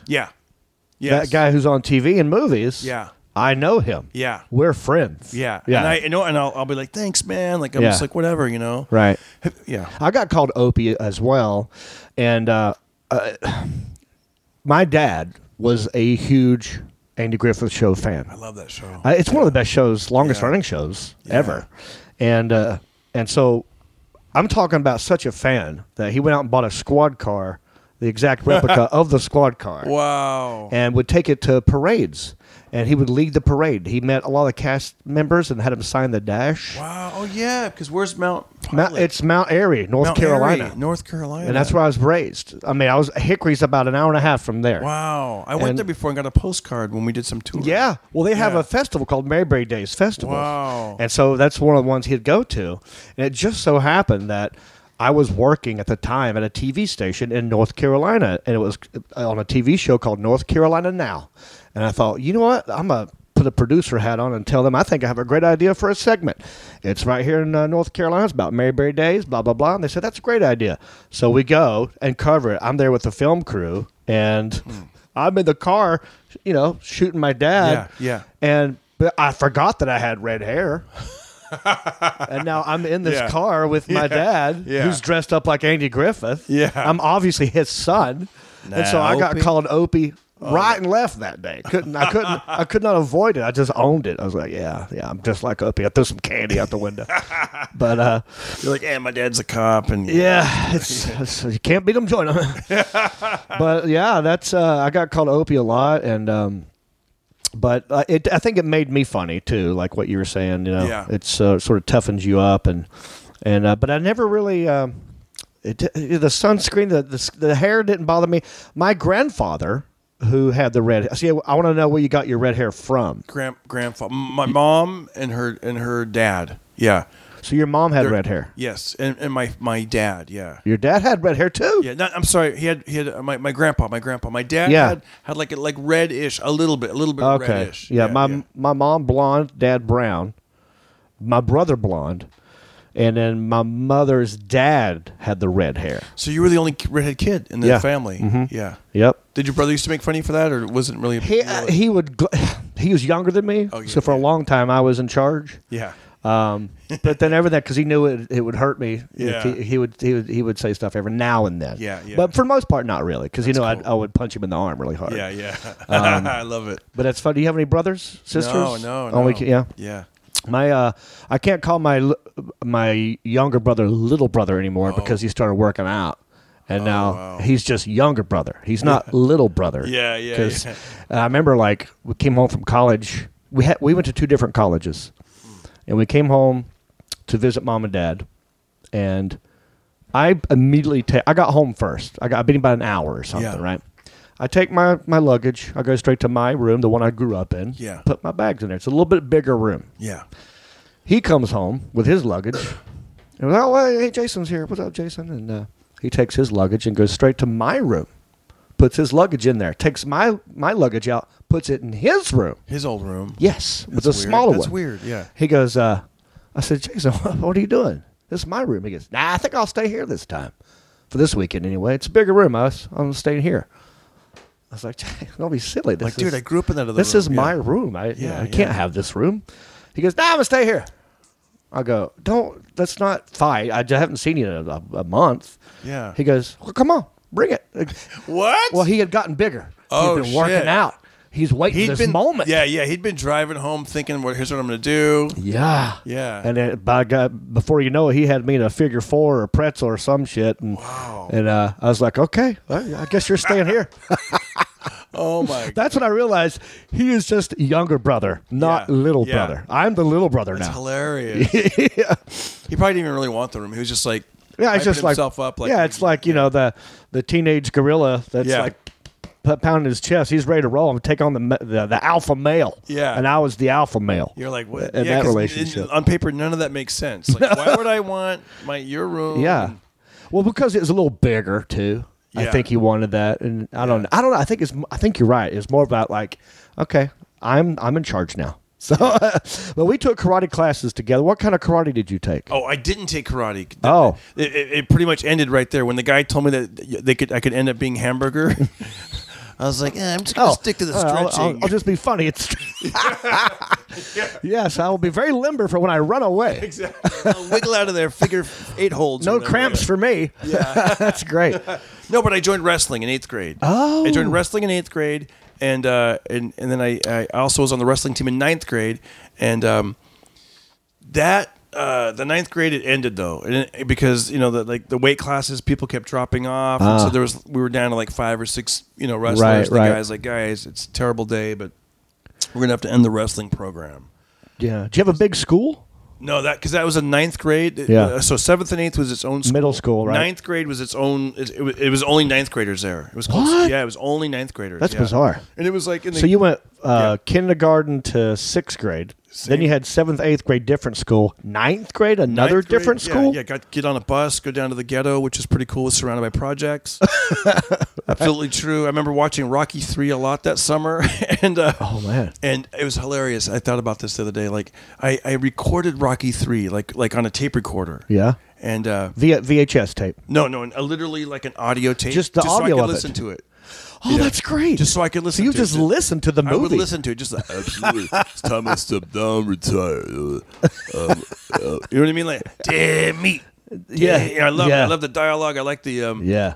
that guy who's on TV and movies. Yeah, I know him. Yeah, we're friends. Yeah. And I'll be like, thanks, man. Like I'm just like whatever, Right. Yeah. I got called Opie as well, and my dad was a huge Andy Griffith Show fan. I love that show. It's one of the best shows, longest running shows ever. And so I'm talking about such a fan that he went out and bought a squad car, the exact replica of the squad car. Wow. And would take it to parades. And he would lead the parade. He met a lot of cast members and had them sign the dash. Wow. Oh, yeah, because where's Mount Pilot? It's Mount Airy, North Mount Carolina. Airy, North Carolina. And that's where I was raised. I mean, Hickory's about an hour and a half from there. Wow. I went there before and got a postcard when we did some tours. Yeah. Well, they have Yeah. a festival called Mayberry Days Festival. Wow. And so that's one of the ones he'd go to. And it just so happened that I was working at the time at a TV station in North Carolina. And it was on a TV show called North Carolina Now. And I thought, you know what? I'm going to put a producer hat on and tell them I think I have a great idea for a segment. It's right here in North Carolina. It's about Mayberry Days, blah, blah, blah. And they said, that's a great idea. So we go and cover it. I'm there with the film crew, and I'm in the car, shooting my dad. Yeah. But I forgot that I had red hair. And now I'm in this car with my dad, who's dressed up like Andy Griffith. Yeah. I'm obviously his son. And so I got Opie? called Opie right and left that day. I could not avoid it. I just owned it. I was like, yeah, I'm just like Opie. I threw some candy out the window. But You're like, yeah, my dad's a cop. And it's you can't beat them, join them. But yeah, that's I got called Opie a lot, and but I think it made me funny too, like what you were saying. It's sort of toughens you up, and but I never really. The sunscreen, the hair didn't bother me. My grandfather, who had the red. See, I want to know where you got your red hair from. Grandfather, my mom and her dad. Yeah. So your mom had red hair. Yes, and my dad. Yeah. Your dad had red hair too. Yeah. I'm sorry. He had my grandpa. My dad had like reddish, a little bit Okay. reddish. Yeah. My mom blonde, dad brown. My brother blonde. And then my mother's dad had the red hair. So you were the only redhead kid in the family. Mm-hmm. Yeah. Yep. Did your brother used to make fun of you for that, or wasn't really? He was younger than me, so for a long time I was in charge. Yeah. But then everything, because he knew it would hurt me. Yeah. He would say stuff every now and then. Yeah. But for the most part, not really, because Cool. I would punch him in the arm really hard. Yeah. I love it. But it's fun. Do you have any brothers, sisters? No. Only yeah. Yeah. My I can't call my younger brother little brother anymore because he started working out, and now he's just younger brother. He's not little brother. Yeah. Because I remember, like, we came home from college. We went to 2 different colleges, and we came home to visit mom and dad, and I immediately I got home first. I've been about an hour or something, right? I take my luggage. I go straight to my room, the one I grew up in. Yeah. Put my bags in there. It's a little bit bigger room. Yeah. He comes home with his luggage. And hey, Jason's here. What's up, Jason? And he takes his luggage and goes straight to my room. Puts his luggage in there. Takes my luggage out. Puts it in his room. His old room. Yes, with That's the weird. smaller one. That's weird. Yeah. He goes. I said, Jason, what are you doing? This is my room. He goes, I think I'll stay here this time, for this weekend anyway. It's a bigger room. I'm staying here. I was like, don't be silly. Dude, I grew up in that other room. This is my room. I can't have this room. He goes, I'm going to stay here. I go, let's not fight. I haven't seen you in a month. Yeah. He goes, well, come on, bring it. What? Well, he had gotten bigger. Oh, He'd been working shit. out. He's waiting for this moment. Yeah. He'd been driving home thinking, here's what I'm going to do. Yeah. Yeah. And then, by God, before you know it, he had me in a figure 4 or a pretzel or some shit. And, And I was like, okay, well, I guess you're staying here. Oh, my God. That's when I realized he is just younger brother, not little brother. I'm the little brother That's now. hilarious. Yeah. He probably didn't even really want the room. He was just like, Yeah, it's hyping just like himself up. Like, it's like the teenage gorilla that's like pounding his chest. He's ready to roll and take on the alpha male. Yeah. And I was the alpha male. You're like, what? In that 'cause relationship. on paper, none of that makes sense. Like, why would I want your room? Yeah. Well, because it was a little bigger too. I Yeah. think he wanted that, and I don't know. I think you're right. It's more about like, okay, I'm in charge now. So, but we took karate classes together. What kind of karate did you take? Oh, I didn't take karate. Oh. It pretty much ended right there when the guy told me that I could end up being hamburger. I was like, I'm just going to stick to the stretching. I'll just be funny. It's yes, I will be very limber for when I run away. Exactly. I'll wiggle out of there, figure 8 holds. No cramps for me. Yeah. That's great. No, but I joined wrestling in 8th grade. Oh. I joined wrestling in 8th grade, and then I also was on the wrestling team in 9th grade, and that the ninth grade it ended though, because the weight classes, people kept dropping off, and so we were down to like 5 or 6 wrestlers. Right, the right. guys like, guys, it's a terrible day, but we're gonna have to end the wrestling program. Yeah. Do you have a big school? No, because that was a ninth grade. Yeah. So 7th and 8th was its own school. Middle school, right? Ninth grade was its own. It was only ninth graders there. It was called. What? Yeah, it was only ninth graders. That's yeah. bizarre. And it was like So you went kindergarten to 6th grade. Then you had 7th, 8th grade different school. 9th grade, another ninth grade, different school? Yeah, get on a bus, go down to the ghetto, which is pretty cool. It's surrounded by projects. Absolutely true. I remember watching Rocky 3 a lot that summer. And Oh, man. and it was hilarious. I thought about this the other day. Like I recorded Rocky 3 like on a tape recorder. Yeah. And VHS tape. no, literally like an audio tape. Just the so audio I could of it. listen to it. Oh, that's great. Just so I could listen So you to just it. listened to the movie. I would listen to it. Just like, absolutely. It's time I step down, retire. You know what I mean? Like, damn me. Yeah. I Yeah. love the dialogue. I like the Yeah.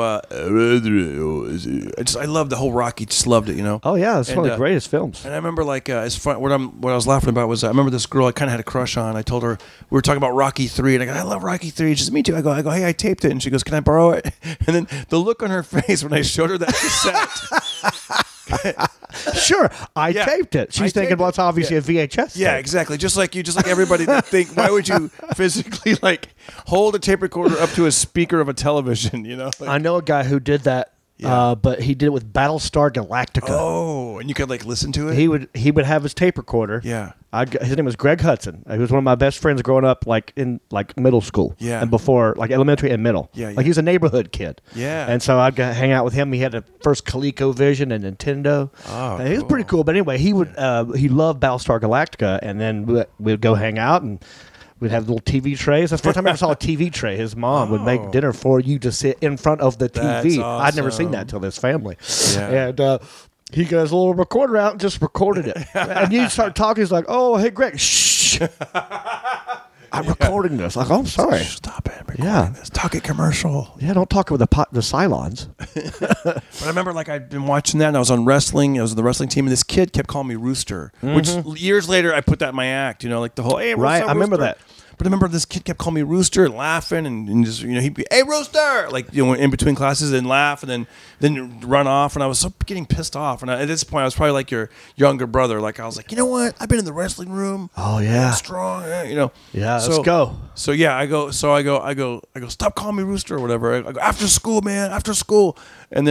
I love the whole Rocky. Just loved it. Oh, yeah. It's one of And, the greatest films. And I remember like it's fun. What I was laughing about was I remember this girl I kind of had a crush on. I told her we were talking about Rocky 3, and I go, I love Rocky 3. She says, me too. I go, hey, I taped it, and she goes, can I borrow it? And then the look on her face when I showed her that cassette. Sure. I Yeah. taped it. She's I thinking, taped well, it's it. obviously Yeah. a VHS Yeah, tape. exactly. Just like everybody that think, why would you physically like hold a tape recorder up to a speaker of a television? Like, I know a guy who did that, Yeah. but he did it with Battlestar Galactica. oh, and you could like listen to it. He would have his tape recorder. Yeah. His name was Greg Hudson. He was one of my best friends growing up, like in middle school. Yeah. And before, like elementary and middle. Yeah, Like yeah. he was a neighborhood kid. Yeah. And so I'd go hang out with him. He had the first ColecoVision and Nintendo. Oh, And he was pretty cool. But anyway, he loved Battlestar Galactica, and then we'd go hang out and. We'd have little TV trays. That's the first time I ever saw a TV tray. His mom would make dinner for you to sit in front of the TV. That's I'd never seen awesome. that till this family. Yeah. And he got his little recorder out and just recorded it. And you start talking. He's like, "Oh, hey, Greg, shh, I'm recording this." Like, "Oh, I'm sorry. Stop it. I'm recording Yeah. this. Talk it commercial. Yeah, don't talk with the Cylons." But I remember like I'd been watching that and I was on wrestling. I was on the wrestling team and this kid kept calling me Rooster, which years later I put that in my act, like the whole, hey, Rooster, Right, I remember Rooster. that. But I remember this kid kept calling me Rooster and laughing and just, he'd be, hey, Rooster, like, in between classes and laugh and then run off. And I was so getting pissed off. And at this point, I was probably like your younger brother. Like, I was like, you know what? I've been in the wrestling room. Oh, yeah. I'm strong, Yeah, let's go. So yeah, I go, stop calling me Rooster or whatever. I go, after school, man, after school. And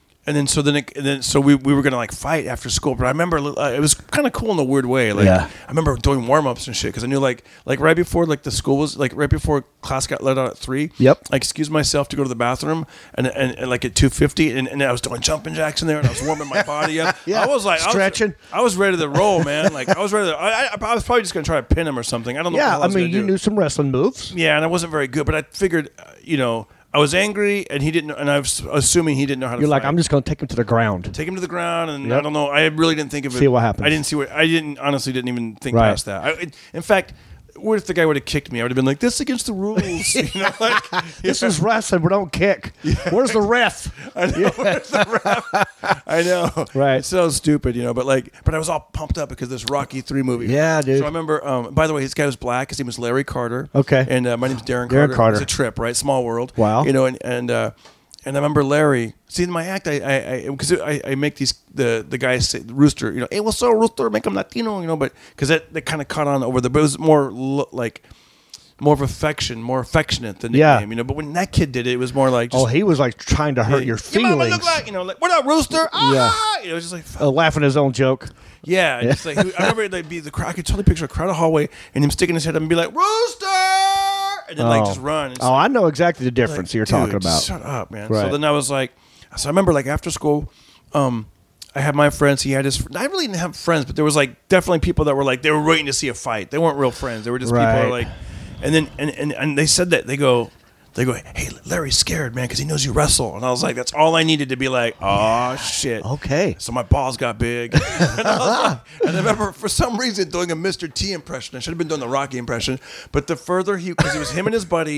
then so we were gonna like fight after school, but I remember it was kind of cool in a weird way. Like Yeah. I remember doing warm ups and shit because I knew like right before like the school was like right before class got let out at 3. Yep. I excused myself to go to the bathroom and like at 2:50 and I was doing jumping jacks in there and I was warming my body up. Yeah. I was like Stretching. I was ready to roll, man. Like I was ready. I was probably just gonna try to pin him or something. I don't know. what the Yeah, hell I was mean, gonna you do. knew some wrestling moves. Yeah, and I wasn't very good, but I figured, I was angry, and he didn't, and I was assuming he didn't know how to. You're like, fight. I'm just going to take him to the ground. Take him to the ground, and Yep. I don't know. I really didn't think of it. See what happens. I didn't see what. I honestly didn't even think Right. past that. In fact, what if the guy would have kicked me? I would have been like, "This is against the rules." This is wrestling. We don't kick. Where's the ref? I know. Where's the ref? I know. Right. It's so stupid, but I was all pumped up because this Rocky 3 movie. Yeah, dude. So I remember. By the way, this guy was black. His name was Larry Carter. Okay. And my name's Darren Darren Carter. Carter. It's a trip, right? Small world. Wow. And I remember Larry. See, in my act, I make the guys say Rooster. Hey, what's up, Rooster? Make him Latino. But because that kind of caught on over there. But it was more like. More of affection, more affectionate than Yeah. nickname, But when that kid did it, it was more like just, Oh, he was like trying to hurt your Your mama feelings. look like, like, what up, Rooster? Ah! It was just like, fuck. Laughing his own joke. Yeah, just like I remember it'd be the crowd. I could totally picture a crowd of hallway and him sticking his head up and be like, Rooster, and then like just run. It's Oh, like, I know exactly the difference you're talking dude, about. Shut up, man. Right. So then I was like, I remember like after school, I had my friends. He had his. I really didn't have friends, but there was like definitely people that were like they were waiting to see a fight. They weren't real friends. They were just people who Right. were like, and then and they said that they go, hey, Larry's scared, man, because he knows you wrestle. And I was like, that's all I needed to be like, oh shit. Okay. So my balls got big. and I remember for some reason doing a Mr. T impression. I should have been doing the Rocky impression. But the further because it was him and his buddy,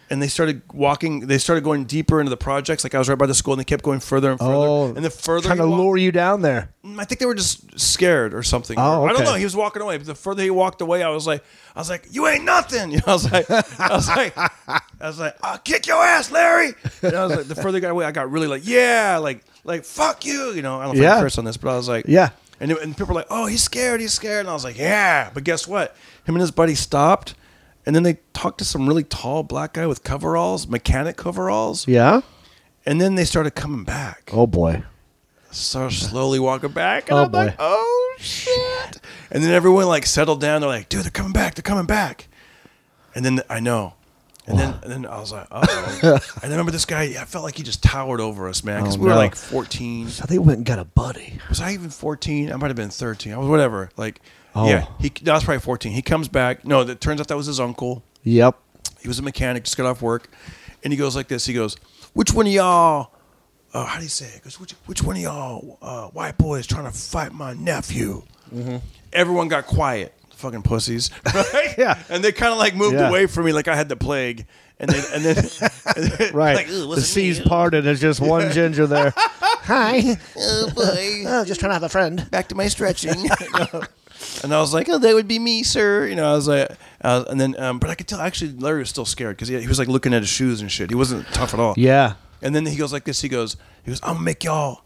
and they started walking. They started going deeper into the projects. Like I was right by the school, and they kept going further and further. Oh, and the further trying to lure you down there. I think they were just scared or something. Oh, I don't okay. know. He was walking away, but the further he walked away, I was like, you ain't nothing. You know, I was like, I'll kick your ass, Larry. And I was like, the further he got away, I got really like, yeah, like fuck you. You know, I don't know if I can curse on this, but I was like, yeah. And people were like, oh, he's scared. And I was like, yeah. But guess what? Him and his buddy stopped, and then they talked to some really tall black guy with coveralls, mechanic coveralls. Yeah. And then they started coming back. Oh boy. So slowly walking back, and Oh, I'm boy. like, oh shit. And then everyone like settled down. They're like, dude, they're coming back. And then I know. And then I was like, uh-oh. And I remember this guy, I felt like he just towered over us, man. Because we were no. like 14. So they went and got a buddy. Was I even 14? I might have been 13. I was whatever. Like, Oh. yeah, that was probably 14. He comes back. No, it turns out that was his uncle. Yep. He was a mechanic, just got off work. And he goes like this. He goes, which one of y'all, how do you say it? He goes, which one of y'all white boys trying to fight my nephew? Mm-hmm. Everyone got quiet. Fucking pussies. Right? Yeah. And they kind of like moved Yeah. away from me like I had the plague. And then Right. like, the seas parted. There's just one ginger there. Hi. oh boy. Oh, just trying to have a friend. Back to my stretching. And I was like, oh, that would be me, sir. You know, I was like, and then, but I could tell actually Larry was still scared because he was like looking at his shoes and shit. He wasn't tough at all. Yeah. And then he goes like this. He goes, I'm gonna make y'all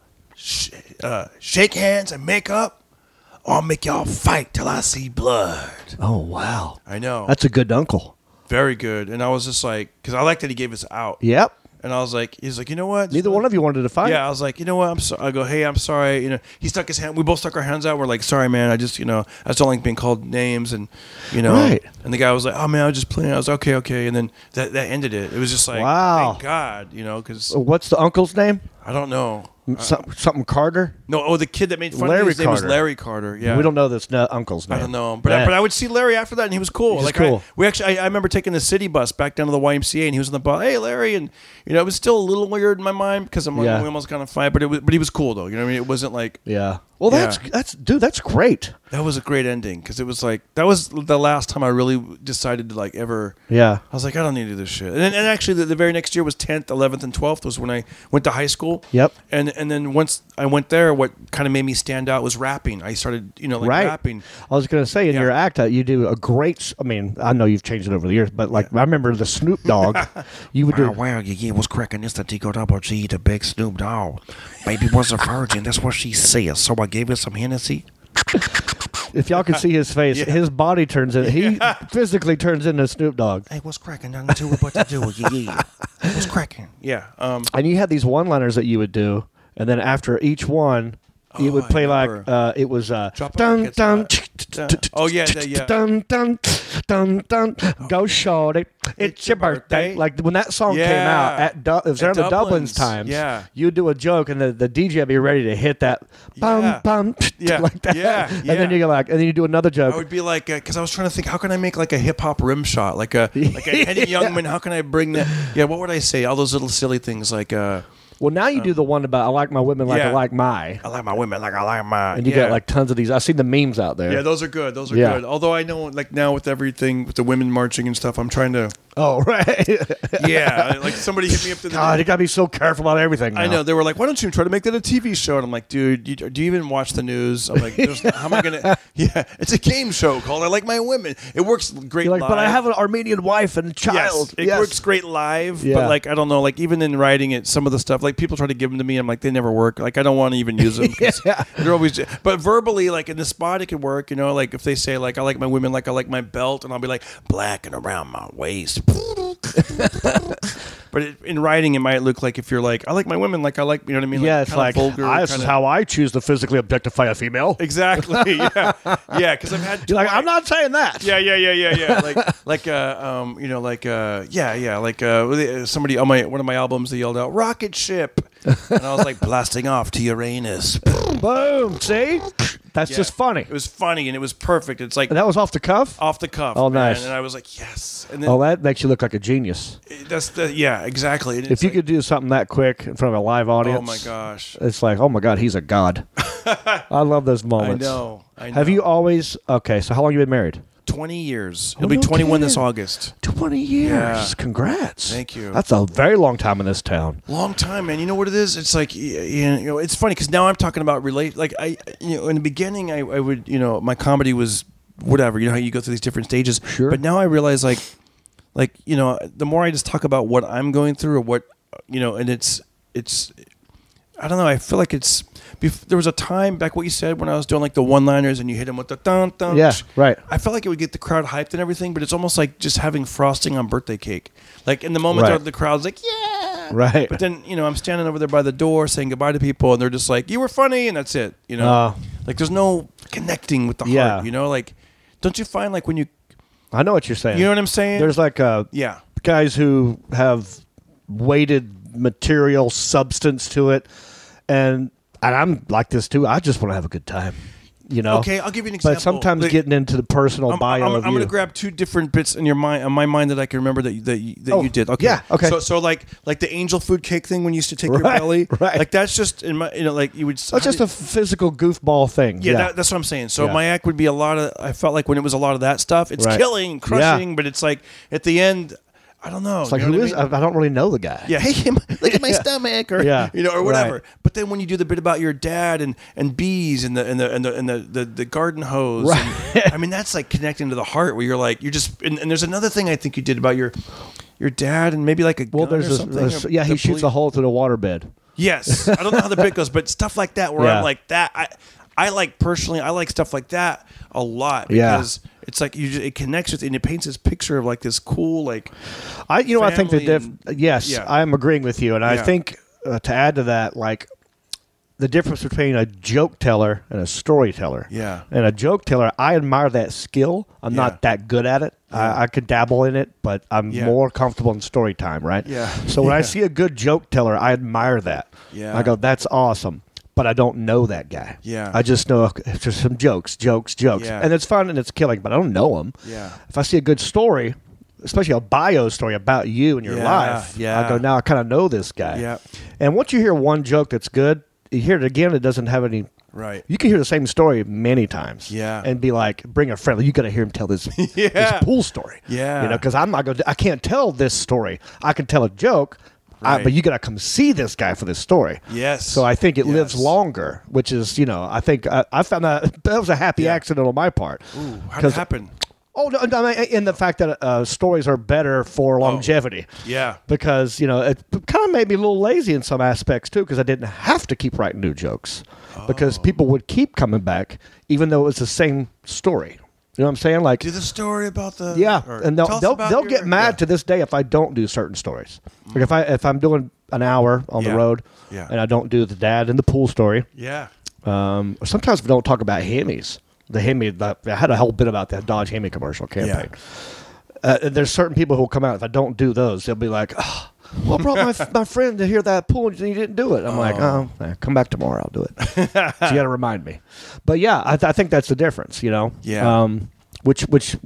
shake hands and make up, or I'll make y'all fight till I see blood. Oh wow. I know. That's a good uncle. Very good. And I was just like, because I like that he gave us out. Yep. And I was like, he's like, you know what? Neither one of you wanted to fight. Yeah, I was like, you know what? I'm sorry. I go, hey, I'm sorry. You know, he stuck his hand. We both stuck our hands out. We're like, sorry, man. I just don't like being called names, and Right. And the guy was like, oh man, I was just playing. I was like, okay. And then that ended it. It was just like, Wow. thank God, because What's the uncle's name? I don't know. Something Carter. No, the kid that made fun Larry of me, his name was Carter. Larry Carter. Yeah. We don't know this uncle's name. I don't know, but I would see Larry after that, and he was cool. He's Like cool. I remember taking the city bus back down to the YMCA, and he was on the bus. Hey, Larry, and it was still a little weird in my mind because I'm like, Yeah. we almost kind of fight, but he was cool though. You know what I mean? It wasn't like Yeah. Well, Yeah. that's great. that was a great ending because it was like that was the last time I really decided to like ever. Yeah. I was like, I don't need to do this shit. And actually, the very next year was 10th, 11th, and 12th was when I went to high school. Yep. And then once I went there, what kind of made me stand out was rapping. I started, Right. rapping. I was going to say in Yeah. your act, you do a great. I mean, I know you've changed it over the years, but like I remember the Snoop Dogg. You would do. Well, yeah, was cracking. It's the Tico Double G, the big Snoop Dogg. Baby was a virgin. That's what she said. So I gave her some Hennessy. If y'all can see his face, Yeah. his body turns in. He physically turns into Snoop Dogg. Hey, what's cracking? Nothing to it but to do it. Yeah. What's cracking? Yeah. And you had these one-liners that you would do, and then after each one, you would I play like remember. it was Drop it dun like it's dun. hot. Oh, yeah, yeah. Dun dun dun dun. Go shorty, it's your birthday. Like when that song came out Yeah. it was around the Dublin's Dublin's, times. yeah. you'd do a joke, and the DJ would be ready to hit that bum Yeah. bum Yeah. like that. Yeah. And then Yeah. you go like, and then you do another joke. I would be like, because I was trying to think, how can I make like a hip hop rim shot, like a Henny Youngman? How can I bring that? Yeah, what would I say? All those little silly things, like Well, now you do the one about I like my women like I yeah. like my, I like my women like I like my. and you Yeah. got like tons of these. I've seen the memes out there. yeah, those are good. Those are Yeah. good. Although I know, like now with everything with the women marching and stuff, I'm trying to. Oh right. Yeah, like somebody hit me up the other God, day. you gotta be so careful about everything. Now. I know. They were like, "Why don't you try to make that a TV show?" And I'm like, "Dude, do you even watch the news?" I'm like, "How am I gonna?" Yeah, it's a game show called "I Like My Women." It works great. You're like, live. but I have an Armenian wife and child. Yes, it works great live, Yeah. but like I don't know, like even in writing it, some of the stuff like people try to give them to me. I'm like, they never work. Like I don't want to even use them. 'Cause Yeah. they're always. But verbally, like in the spot, it could work. Like if they say like I like my women like I like my belt, and I'll be like black and around my waist. But in writing, it might look like if you're like I like my women like I like what I mean. Yeah, like, it's kinda like vulgar. this is kinda- how I choose to physically objectify a female. Exactly. Yeah. Yeah. Because I've had. You're like, I'm not saying that. Yeah. Somebody on one of my albums, they yelled out "rocket ship," and I was like blasting off to Uranus. Boom. See, that's Yeah. just funny. It was funny and it was perfect. It's like And that was off the cuff. off the cuff. Oh, man. nice. And I was like, yes. And then Oh, that makes you look like a genius. exactly. And If it's you like, could do something that quick in front of a live audience, oh my gosh, it's like, oh my God, he's a god. I love those moments. I know. Have you always? Okay, so how long you been married? 20 years. It'll be 21 this August. 20 years. Yeah. Congrats. Thank you. That's a very long time in this town. Long time, man. You know what it is? It's like, it's funny because now I'm talking about like in the beginning, I would, my comedy was whatever. You know how you go through these different stages. Sure. But now I realize like, the more I just talk about what I'm going through or what, and it's, I don't know. I feel like there was a time back what you said when I was doing like the one-liners and you hit them with the dun dun. Yeah, right. I felt like it would get the crowd hyped and everything, but it's almost like just having frosting on birthday cake. Like in the moment, Right. the crowd's like, yeah. Right. But then, I'm standing over there by the door saying goodbye to people, and they're just like, you were funny, and that's it. Like there's no connecting with the Yeah. heart. Like, don't you find like when you, I know what you're saying. you know what I'm saying? There's like yeah. guys who have weighted material substance to it, and I'm like this too. I just want to have a good time, Okay, I'll give you an example. But sometimes Like, getting into the personal bio I'm of going you. to grab two different bits in my mind that I can remember that you did. Okay. yeah, okay. So like the angel food cake thing when you used to take your Right, belly, right. like that's just in my like you would. That's just a physical goofball thing. Yeah, that's what I'm saying. So Yeah. my act would be a lot of. I felt like when it was a lot of that stuff, it's Right. killing, crushing, but it's like at the end, I don't know. It's like, you know who what is? I mean? I don't really know the guy. Yeah, hey, look at my stomach, or Yeah, or whatever. right. But then when you do the bit about your dad and bees and the garden hose, Right. I mean that's like connecting to the heart where you're like you're just. And there's another thing I think you did about your dad and maybe like a Well, gun there's or something. he shoots a hole through the waterbed. Yes, I don't know how the bit goes, but stuff like that where Yeah. I'm like that. I like personally, I like stuff like that a lot Yeah. because it's like it connects with and it paints this picture of like this cool like. I think the family yes, yeah. I'm agreeing with you, and I Yeah. think to add to that, like the difference between a joke teller and a storyteller. Yeah. And a joke teller, I admire that skill. I'm Yeah. not that good at it. Yeah. I could dabble in it, but I'm Yeah. more comfortable in story time, right? Yeah. So when I Yeah. see a good joke teller, I admire that. Yeah. I go, that's awesome. But I don't know that guy. Yeah. I just know it's just some jokes. Yeah. And it's fun and it's killing, but I don't know them. Yeah. If I see a good story, especially a bio story about you and your Yeah, life, yeah. I go, now I kind of know this guy. Yeah. And once you hear one joke that's good, you hear it again, it doesn't have any. Right. You can hear the same story many times. Yeah. And be like, bring a friend. You got to hear him tell this, Yeah. this pool story. Yeah. Because I'm not going to, I can't tell this story. I can tell a joke, Right. but you got to come see this guy for this story. Yes. So I think it lives Yes. longer, which is, I think I found that was a happy Yeah. accident on my part. Ooh, how did it happen? Oh, no, I mean, in the fact that stories are better for longevity. Yeah. Because, it kind of made me a little lazy in some aspects, too, because I didn't have to keep writing new jokes. Because people would keep coming back, even though it was the same story. You know what I'm saying? Like, Do the story about the yeah, or and tell us about they'll your- get mad yeah. to this day if I don't do certain stories. Like if I'm doing an hour on the Yeah. road, Yeah. and I don't do the dad and the pool story, Yeah. or sometimes we don't talk about Hemis. The Hemi, I had a whole bit about that Dodge Hemi commercial campaign. There's certain people who will come out. If I don't do those, they'll be like, "Oh, well, I brought my friend to hear that pool, and you didn't do it." I'm like, "Oh, come back tomorrow. I'll do it." So you got to remind me. But yeah, I think that's the difference. Yeah. Which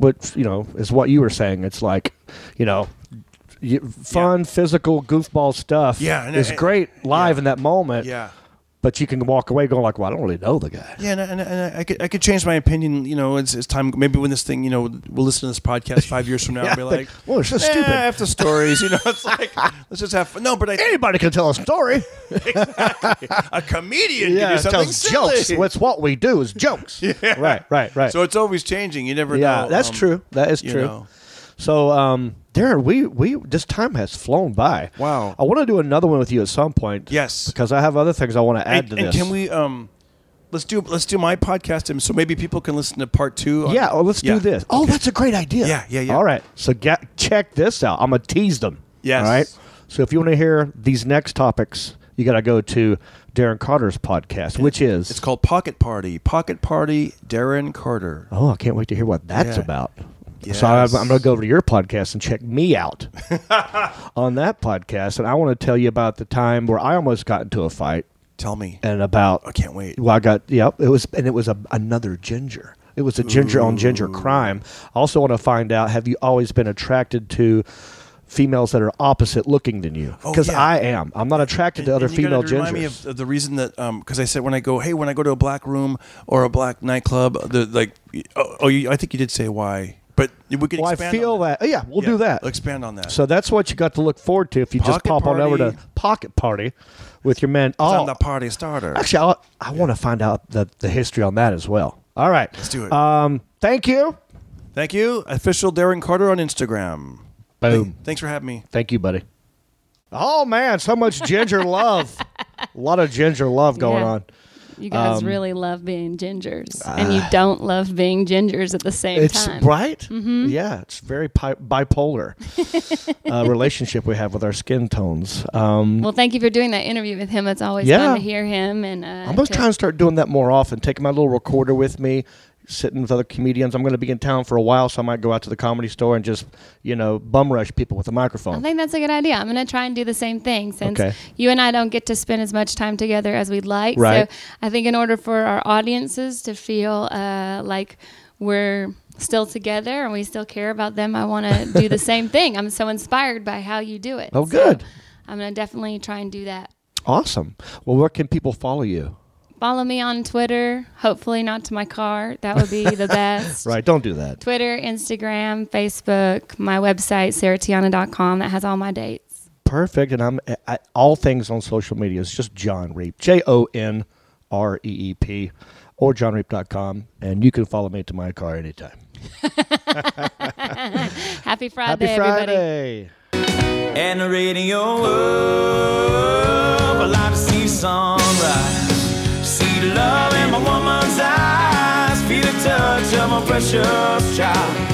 is what you were saying. It's like, fun, physical, goofball stuff. Yeah, and is great live yeah. in that moment. Yeah. But you can walk away going like, "Well, I don't really know the guy." Yeah, and I could change my opinion. It's time. Maybe when this thing, we'll listen to this podcast 5 years from now and be like, "Well, it's just stupid." After stories, it's like let's just have fun. No, but Anybody can tell a story. a comedian can do something tells silly. jokes. That's what we do is jokes. Yeah. Right. So it's always changing. You never know. Yeah, that's true. That is you true. know. So, Darren, we this time has flown by. Wow. I want to do another one with you at some point. Yes. because I have other things I want to add to And this. can we let's do my podcast, and so maybe people can listen to part 2. Yeah, let's do this. Oh, that's a great idea. Yeah. All right, so check this out. I'm gonna tease them. Yes. All right. So if you want to hear these next topics, you got to go to Darren Carter's podcast, which is It's called Pocket Party. Pocket Party, Darren Carter. Oh, I can't wait to hear what that's Yeah. about. Yes. So I'm going to go over to your podcast and check me out on that podcast. And I want to tell you about the time where I almost got into a fight Tell me. and about. I can't wait. Well, it was another ginger. It was a ginger on ginger crime. I also want to find out, have you always been attracted to females that are opposite looking than you, because yeah. I am. I'm not attracted to other And you female gotta remind me gingers. of the reason that because I said when I go to a black room or a black nightclub, I think you did say why, but we could Well, I expand feel on that. that. Yeah, we'll do that. Expand on that. So that's what you got to look forward to if you just Pocket pop on over party. to Pocket Party with your man. I'm Oh, the party starter. actually, I want to find out the history on that as well. All right. Let's do it. Thank you. Thank you, official Darren Carter on Instagram. Boom. Thanks for having me. Thank you, buddy. Oh, man, so much ginger love. A lot of ginger love going Yeah. on. You guys really love being gingers, and you don't love being gingers at the same It's time. right. Mm-hmm. Yeah, it's very bipolar relationship we have with our skin tones. Well, thank you for doing that interview with him. It's always Yeah. fun to hear him. And I'm going to try and start doing that more often, taking my little recorder with me, sitting with other comedians. I'm going to be in town for a while, so I might go out to the Comedy Store and just, bum rush people with a I microphone. think that's a good idea. I'm going to try and do the same thing since Okay. you and I don't get to spend as much time together as we'd like. Right. So I think in order for our audiences to feel like we're still together and we still care about them, I want to do the same thing. I'm so inspired by how you do it. Oh, So good. I'm going to definitely try and do that. Awesome. Well, where can people follow you? Follow me on Twitter. Hopefully not to my car. That would be the best. Right, don't do that. Twitter, Instagram, Facebook, my website, sarahtiana.com. That has all my dates. Perfect. And I'm at all things on social media. It's just John Reep, JONREEP, or johnreep.com. And you can follow me to my car anytime. Happy Friday, Happy everybody. Friday. And the radio up, I like to see sunrise. See the love in my woman's eyes, feel the touch of my precious child.